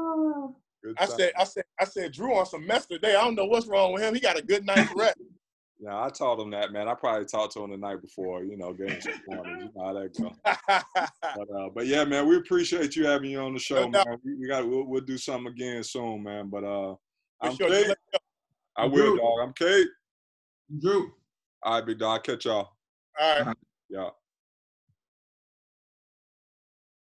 I said, I said, I said, Drew on some mess today. I don't know what's wrong with him. He got a good night's rest. Yeah, I told him that, man. I probably talked to him the night before, you know, getting some corners. You know how that goes. but, uh, but yeah, man, we appreciate you having you on the show, no man. We, we got we'll, we'll do something again soon, man. But uh, I'm sure. Kate. I will, Drew. dog. I'm Kate. Drew. All right, big dog. Catch y'all. All right. Yeah.